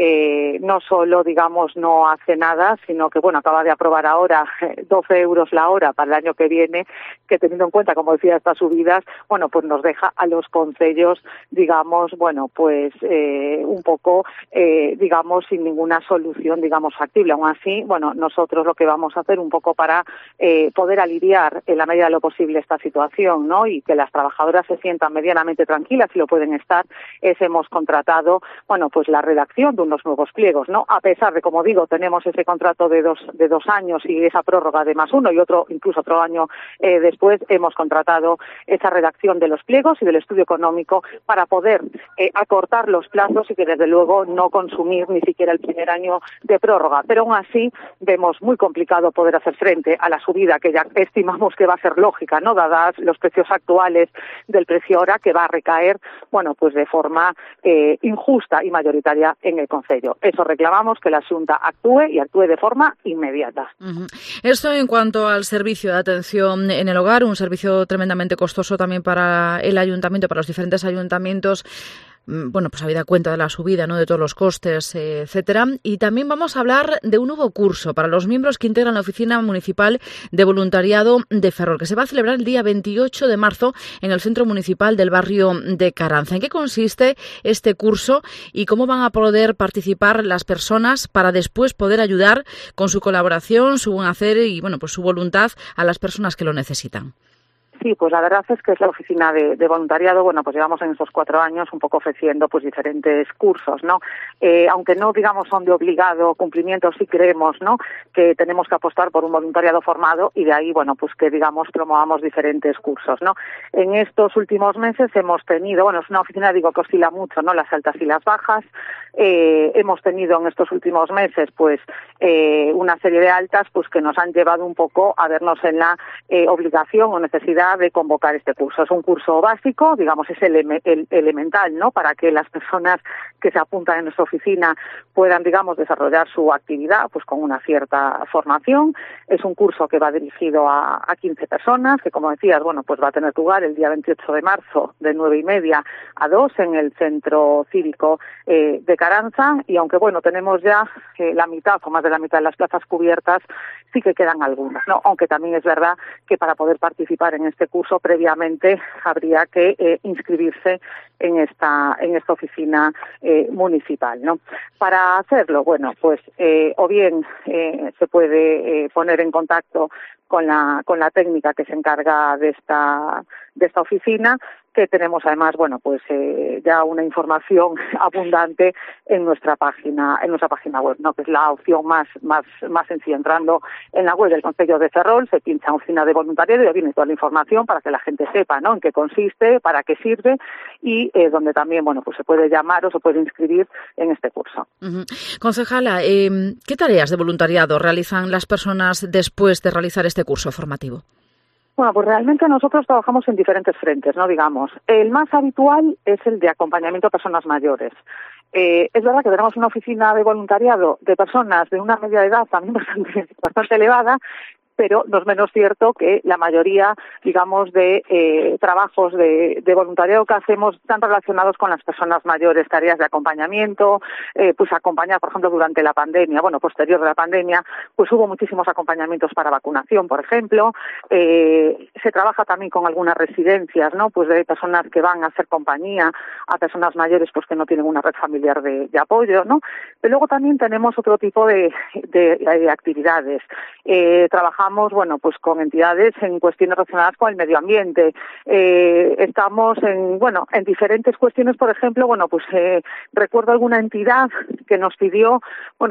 no solo, digamos, no hace nada, sino que, bueno, acaba de aprobar ahora 12 euros la hora para el año que viene, que teniendo en cuenta, como decía, estas subidas, bueno, pues nos deja a los concellos, digamos, bueno, pues un poco, digamos, sin ninguna solución, digamos, factible. Aún así, bueno, nosotros lo que vamos a hacer un poco para poder aliviar en la medida de lo posible esta situación, ¿no? Y que las trabajadoras se sientan medianamente tranquilas, si lo pueden estar, hemos contratado, bueno, pues la redacción de unos nuevos pliegos, ¿no? A pesar de, como digo, tenemos ese contrato de dos años y esa prórroga de +1 y incluso otro año después, hemos contratado esa redacción de los pliegos y del estudio económico para poder acortar los plazos y que desde luego no consumir ni siquiera el primer año de prórroga. Pero aún así vemos muy complicado poder hacer frente a la subida que ya estimamos que va a ser lógica, ¿no? Dadas los precios actuales del precio hora, que va a recaer, bueno, pues de forma injusta y mayoritaria en el concello. Eso reclamamos, que la Xunta actúe y actúe de forma inmediata. Esto en cuanto al servicio de atención en el hogar, un servicio tremendamente costoso también para el ayuntamiento, para los diferentes ayuntamientos. Bueno, pues habida cuenta de la subida, ¿no?, de todos los costes, etcétera. Y también vamos a hablar de un nuevo curso para los miembros que integran la Oficina Municipal de Voluntariado de Ferrol, que se va a celebrar el día 28 de marzo en el Centro Municipal del barrio de Caranza. ¿En qué consiste este curso y cómo van a poder participar las personas para después poder ayudar con su colaboración, su buen hacer y, bueno, pues su voluntad a las personas que lo necesitan? Sí, pues la verdad es que es la oficina de voluntariado, bueno, pues llevamos en estos 4 años un poco ofreciendo pues diferentes cursos, ¿no? Aunque no, digamos, son de obligado cumplimiento, sí creemos, ¿no?, que tenemos que apostar por un voluntariado formado y de ahí, bueno, pues que, digamos, promovamos diferentes cursos, ¿no? En estos últimos meses hemos tenido, bueno, es una oficina, digo, que oscila mucho, ¿no?, las altas y las bajas. Hemos tenido en estos últimos meses, pues, una serie de altas, pues, que nos han llevado un poco a vernos en la obligación o necesidad de convocar este curso. Es un curso básico, digamos, es el elemental, ¿no?, para que las personas que se apuntan en nuestra oficina puedan, digamos, desarrollar su actividad, pues con una cierta formación. Es un curso que va dirigido a 15 personas, que, como decías, bueno, pues va a tener lugar el día 28 de marzo de 9:30 a 2 en el Centro Cívico de Caranza, y aunque, bueno, tenemos ya la mitad o más de la mitad de las plazas cubiertas, sí que quedan algunas, ¿no? Aunque también es verdad que para poder participar en este curso previamente habría que inscribirse en esta oficina municipal, ¿no? Para hacerlo, bueno, pues o bien se puede poner en contacto con la técnica que se encarga de esta oficina, que tenemos además, bueno, pues ya una información abundante en nuestra página web, ¿no?, que es la opción más sencilla. Entrando en la web del Concello de Ferrol, se pincha oficina de voluntariado y viene toda la información para que la gente sepa, ¿no?, en qué consiste, para qué sirve y donde también, bueno, pues se puede llamar o se puede inscribir en este curso. Concejala, ¿qué tareas de voluntariado realizan las personas después de realizar este curso formativo? Bueno, pues realmente nosotros trabajamos en diferentes frentes, ¿no?, digamos. El más habitual es el de acompañamiento a personas mayores. Es verdad que tenemos una oficina de voluntariado de personas de una media edad también bastante elevada, pero no es menos cierto que la mayoría, digamos, de trabajos de voluntariado que hacemos están relacionados con las personas mayores, tareas de acompañamiento, pues acompañar, por ejemplo, durante la pandemia, posterior de la pandemia, pues hubo muchísimos acompañamientos para vacunación, por ejemplo. Se trabaja también con algunas residencias, ¿no? Pues de personas que van a hacer compañía a personas mayores, pues que no tienen una red familiar de apoyo, ¿no? Pero luego también tenemos otro tipo de actividades. Trabajamos, pues con entidades en cuestiones relacionadas con el medio ambiente. Estamos en diferentes cuestiones, por ejemplo, recuerdo alguna entidad que nos pidió,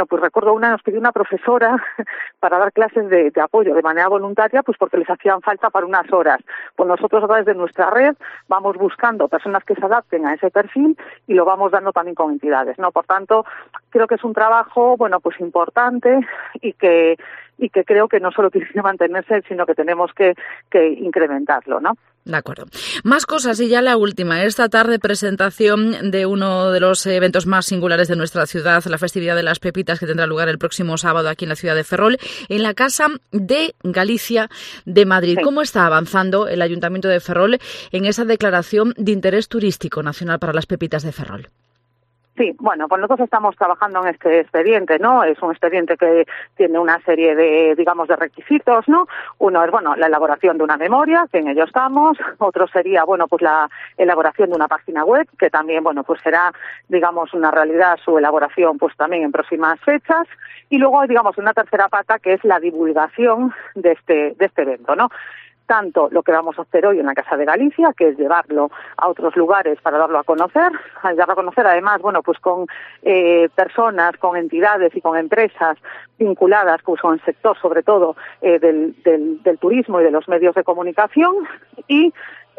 nos pidió una profesora para dar clases de apoyo de manera voluntaria, pues porque les hacían falta para unas horas. Pues nosotros a través de nuestra red vamos buscando personas que se adapten a ese perfil y lo vamos dando también con entidades, ¿no? Por tanto, creo que es un trabajo, importante y que creo que no solo tiene que mantenerse, sino que tenemos que incrementarlo, ¿no? De acuerdo. Más cosas y ya la última. Esta tarde presentación de uno de los eventos más singulares de nuestra ciudad, la festividad de las Pepitas, que tendrá lugar el próximo sábado aquí en la ciudad de Ferrol, en la Casa de Galicia de Madrid. Sí. ¿Cómo está avanzando el Ayuntamiento de Ferrol en esa declaración de interés turístico nacional para las Pepitas de Ferrol? Sí, pues nosotros estamos trabajando en este expediente, ¿no? Es un expediente que tiene una serie de requisitos, ¿no? Uno es, la elaboración de una memoria, que en ello estamos. Otro sería, pues la elaboración de una página web, que también, pues será, una realidad su elaboración, pues también en próximas fechas. Y luego, una tercera pata, que es la divulgación de este evento, ¿no? Tanto lo que vamos a hacer hoy en la Casa de Galicia, que es llevarlo a otros lugares para darlo a conocer, además, pues con personas, con entidades y con empresas vinculadas pues, con el sector, sobre todo, del turismo y de los medios de comunicación. Y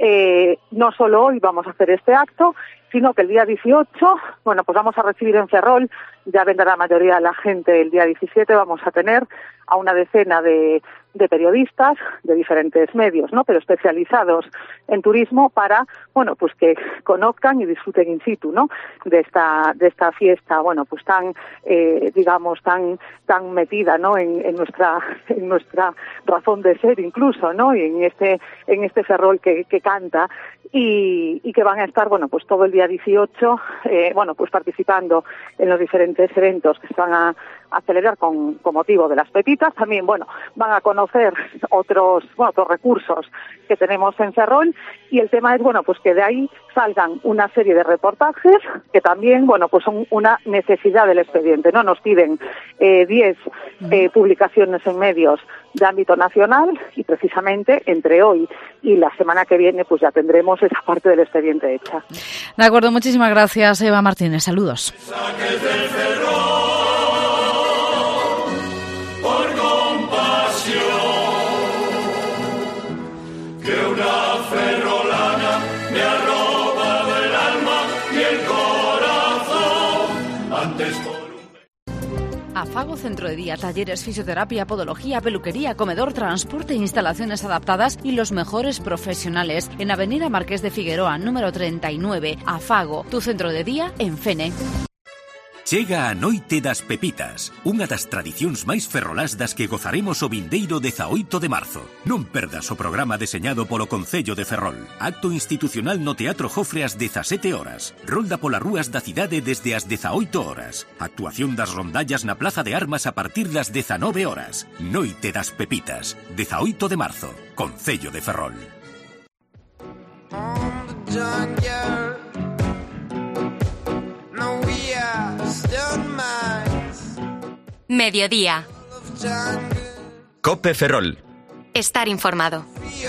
no solo hoy vamos a hacer este acto, sino que el día 18, pues vamos a recibir en Ferrol, ya vendrá la mayoría de la gente el día 17, vamos a tener a una decena de periodistas de diferentes medios, ¿no? Pero especializados en turismo para, pues que conozcan y disfruten in situ, ¿no? De esta fiesta, pues tan, tan metida, ¿no? En nuestra razón de ser incluso, ¿no? Y en este Ferrol que canta y que van a estar, pues todo el día 18, pues participando en los diferentes eventos que se van a celebrar con motivo de las Pepitas. También, van a conocer otros recursos que tenemos en Ferrol y el tema es, pues que de ahí salgan una serie de reportajes que también, pues son una necesidad del expediente, ¿no? Nos piden 10 publicaciones en medios de ámbito nacional y precisamente entre hoy y la semana que viene pues ya tendremos esa parte del expediente hecha. De acuerdo, muchísimas gracias, Eva Martínez. Saludos. Afago Centro de Día, talleres, fisioterapia, podología, peluquería, comedor, transporte, instalaciones adaptadas y los mejores profesionales. En Avenida Marqués de Figueroa, número 39. Afago, tu centro de día en Fene. Chega a Noite das Pepitas, unha das tradicións máis ferrolás das que gozaremos o vindeiro 18 de marzo. Non perdas o programa deseñado polo Concello de Ferrol. Acto institucional no Teatro Jofre ás 17 horas. Rolda polas rúas da cidade desde as 18 horas. Actuación das rondallas na Plaza de Armas a partir das 19 horas. Noite das Pepitas, 18 de marzo. Concello de Ferrol. Mediodía. Cope Ferrol. Estar informado.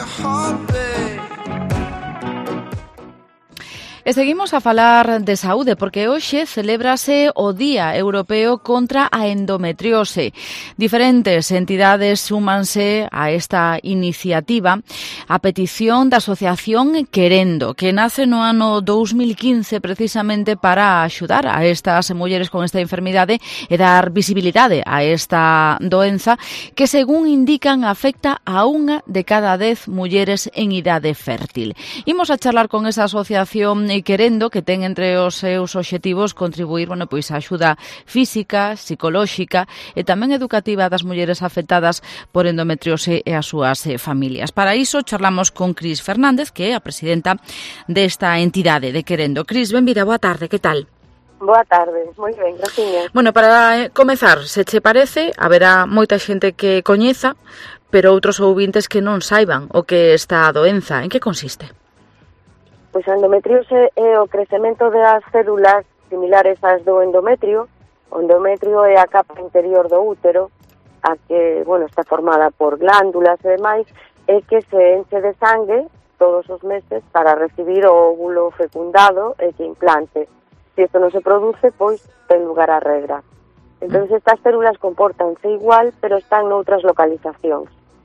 E seguimos a falar de saúde porque hoxe celébrase o Día Europeo contra a Endometriose. Diferentes entidades súmanse a esta iniciativa a petición da Asociación Querendo, que nace no ano 2015 precisamente para axudar a estas mulleres con esta enfermidade e dar visibilidade a esta doenza que, según indican, afecta a 1 de cada 10 mulleres en idade fértil. Imos a charlar con esa asociación Querendo, que ten entre os seus obxectivos contribuir, bueno, pois a axuda física, psicolóxica e tamén educativa das mulleres afectadas por endometriose e as súas familias. Para iso, charlamos con Cris Fernández, que é a presidenta desta entidade de Querendo. Cris, benvida, boa tarde, que tal? Boa tarde, moi ben, graciña. Bueno, para comezar, se che parece, haberá moita xente que coñeza, pero outros ouvintes que non saiban o que esta doenza. En que consiste? Pois a endometriose é o crecemento das células similares ás do endometrio. O endometrio é a capa interior do útero, a que, bueno, está formada por glándulas e demais, e que se enche de sangue todos os meses para recibir o óvulo fecundado e que implante. Se isto non se produce, pois ten lugar a regra. Entón, estas células compórtanse igual, pero están noutras localizacións.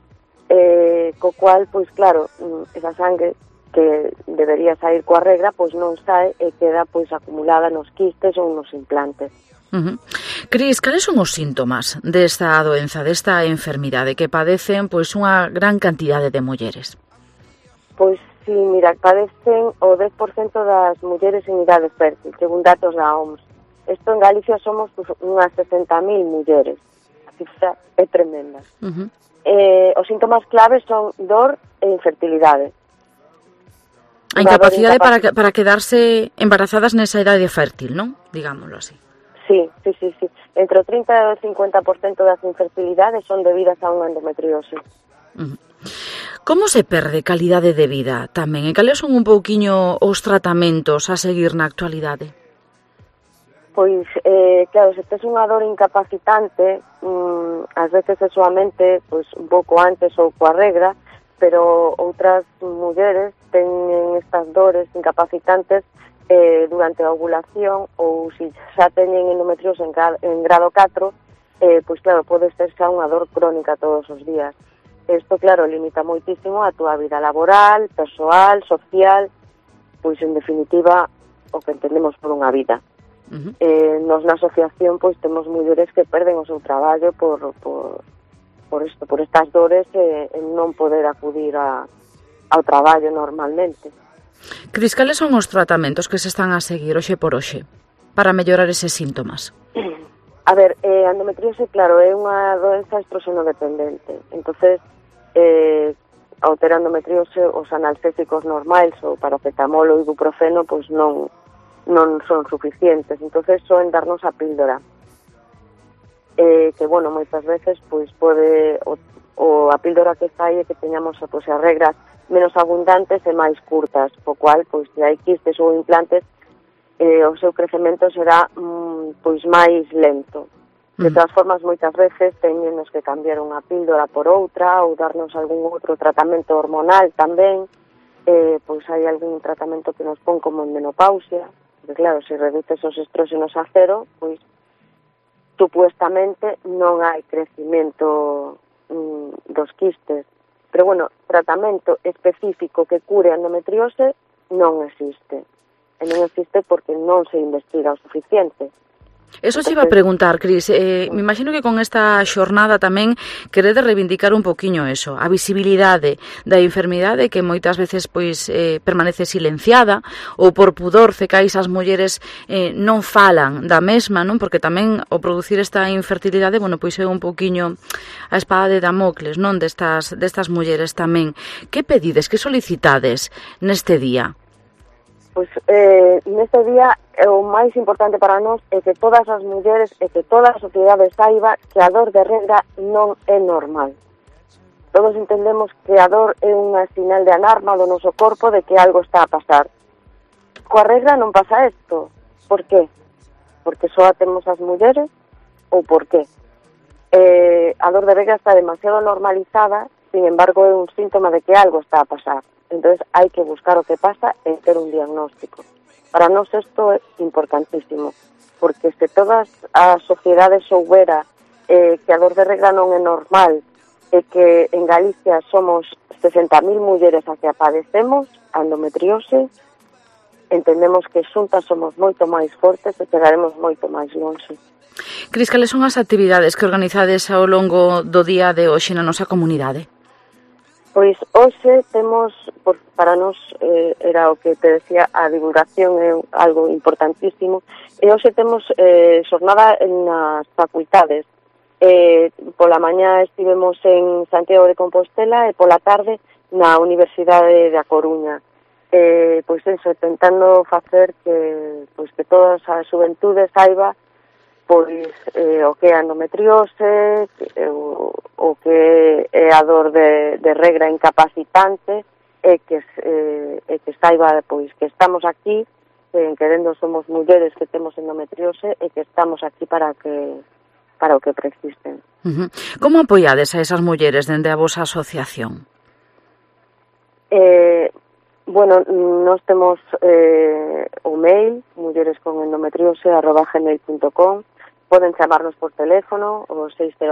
Co cual, pois claro, esa sangue que debería sair coa regra, pois non sae e queda pois acumulada nos quistes ou nos implantes. Cris, cales son os síntomas desta doenza, desta enfermidade que padecen pois unha gran cantidade de mulleres? Pois sí, mira, padecen o 10% das mulleres en idade fértil, según datos da OMS. Isto en Galicia somos unhas 60.000 mulleres. A cifra é tremenda. Os síntomas claves son dor e infertilidade. A incapacidade para quedarse embarazadas nesa idade fértil, non? Digámoslo así. Sí. Entre o 30 e o 50% das infertilidades son debidas a unha endometriose. Como se perde calidade de vida tamén? E cales son un pouquiño os tratamentos a seguir na actualidade? Pois, claro, se tes unha dor incapacitante, ás veces é soamente pois, un pouco antes ou coa regra, pero outras mulleres teñen estas dores incapacitantes durante a ovulación ou se xa teñen endometriose en grado 4, pois claro, pode ser xa unha dor crónica todos os días. Isto, claro, limita moitísimo a túa vida laboral, persoal, social, pois, en definitiva, o que entendemos por unha vida. Nos na asociación, pois, temos mulleres que perden o seu traballo por estas dores e non poder acudir ao traballo normalmente. Cris, cales son os tratamentos que se están a seguir hoxe por hoxe para mellorar eses síntomas? A ver, a endometriose, claro, é unha doenza estroxenodependente. Entonces, ao ter endometriose, os analgésicos normais, o paracetamol ou ibuprofeno, pois non son suficientes. Entonces, soen darnos a píldora. Que, bueno, moitas veces, pois, pode, a píldora que fai é que teñamos pois, as regras menos abundantes e máis curtas, po cual, pois, se hai quistes ou implantes, o seu crecemento será pois máis lento. De todas formas, moitas veces teñenos que cambiar unha píldora por outra ou darnos algún outro tratamento hormonal tamén. Pois hai algún tratamento que nos pon como en menopausia, porque claro, se reduces os estróxenos a cero, pois supuestamente non hai crecimento dos quistes. Pero bueno, tratamento específico que cure a endometriose non existe. E non existe porque non se investiga o suficiente. Eso se iba a preguntar, Cris. Me imagino que con esta xornada tamén querede reivindicar un poquinho eso, a visibilidade da enfermidade que moitas veces pois permanece silenciada ou por pudor cecais as mulleres non falan da mesma, non? Porque tamén o producir esta infertilidade, bueno, pois é un poquinho a espada de Damocles, non? Destas mulleres tamén. Que pedides, que solicitades neste día? Pois neste día o máis importante para nós é que todas as mulleres e que toda a sociedade saiba que a dor de regra non é normal. Todos entendemos que a dor é unha sinal de alarma do noso corpo de que algo está a pasar. Coa regra non pasa isto. Por qué? Porque só a temos as mulleres ou por qué? A dor de regra está demasiado normalizada, sin embargo é un síntoma de que algo está a pasar. Entonces hai que buscar o que pasa e ter un diagnóstico. Para nós isto é importantísimo, porque se todas as sociedades soubera que a dor de regra non é normal e que en Galicia somos 60.000 mulleres a que a padecemos a endometriose, entendemos que xuntas somos moito máis fortes e chegaremos moito máis longe. Cris, cales son as actividades que organizades ao longo do día de hoxe na nosa comunidade? Pois hoxe temos, para nós era o que te decía, a divulgación é algo importantísimo, e hoxe temos xornada nas facultades. Pola mañá estivemos en Santiago de Compostela e pola tarde na Universidade da Coruña. Pois eso, tentando facer que toda a xuventude saiba pois o que é a endometriose, o que é a dor de regra incapacitante, e que saiba pois que estamos aquí, que querendo somos mulleres que temos endometriose e que estamos aquí para o que persisten. Como apoiades a esas mulleres dende a vosa asociación? Bueno, nós temos o mail mulleresconendometriose@gmail.com. Poden chamarnos por teléfono o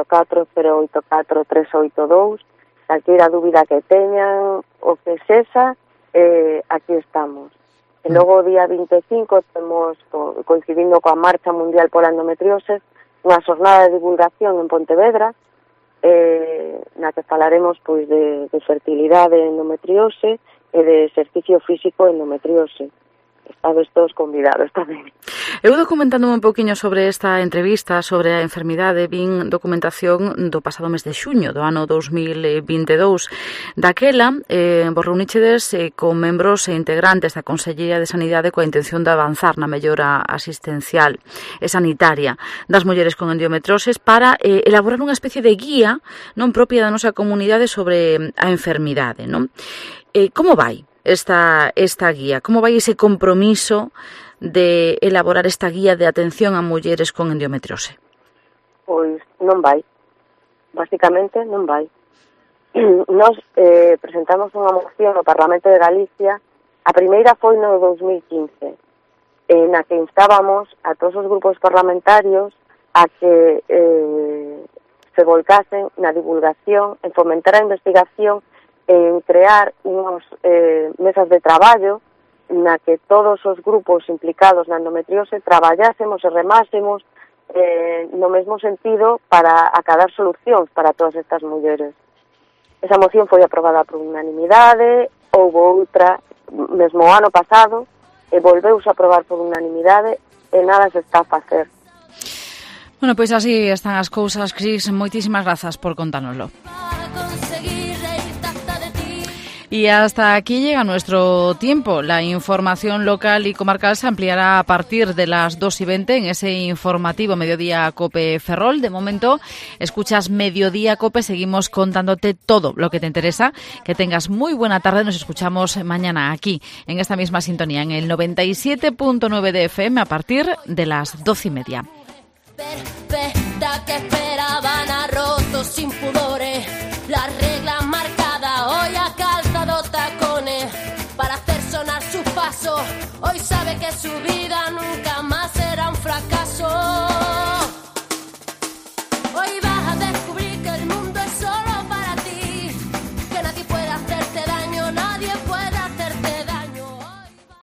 604-084-382. Calquera dúbida que teñan, o que sexa, aquí estamos. E logo o día 25 temos, coincidindo coa Marcha Mundial pola Endometriose, unha xornada de divulgación en Pontevedra, na que falaremos pois de fertilidade e endometriose e de exercicio físico e endometriose. Estades todos convidados tamén. Eu documentándome un poquinho sobre esta entrevista, sobre a enfermidade, vin documentación do pasado mes de xuño do ano 2022. Daquela, vos reunichedes con membros e integrantes da Consellería de Sanidade coa intención de avanzar na mellora asistencial e sanitaria das mulleres con endometrioses para elaborar unha especie de guía non propia da nosa comunidade sobre a enfermidade, non? Como vai esta guía? Como vai ese compromiso de elaborar esta guía de atención a mulleres con endometriose? Pois non vai. Basicamente non vai. Nos presentamos unha moción no Parlamento de Galicia. A primeira foi no 2015, na que instábamos a todos os grupos parlamentarios a que se volcasen na divulgación, en fomentar a investigación, en crear unhas mesas de traballo na que todos os grupos implicados na endometriose traballásemos e remásemos no mesmo sentido para acadar solucións para todas estas mulleres. Esa moción foi aprobada por unanimidade, houve outra mesmo ano pasado e volveuse a aprobar por unanimidade e nada se está a facer. Bueno, pois así están as cousas, Cris. Moitísimas grazas por contárnoslo. Y hasta aquí llega nuestro tiempo. La información local y comarcal se ampliará a partir de las 2:20 en ese informativo Mediodía Cope Ferrol. De momento, escuchas Mediodía Cope. Seguimos contándote todo lo que te interesa. Que tengas muy buena tarde. Nos escuchamos mañana aquí, en esta misma sintonía, en el 97.9 de FM a partir de las 12:30. Perfecta que esperaban a rotos sin pudores. La regla marcada hoy ha calzado tacones para hacer sonar sus pasos. Hoy sabe que su vida nunca más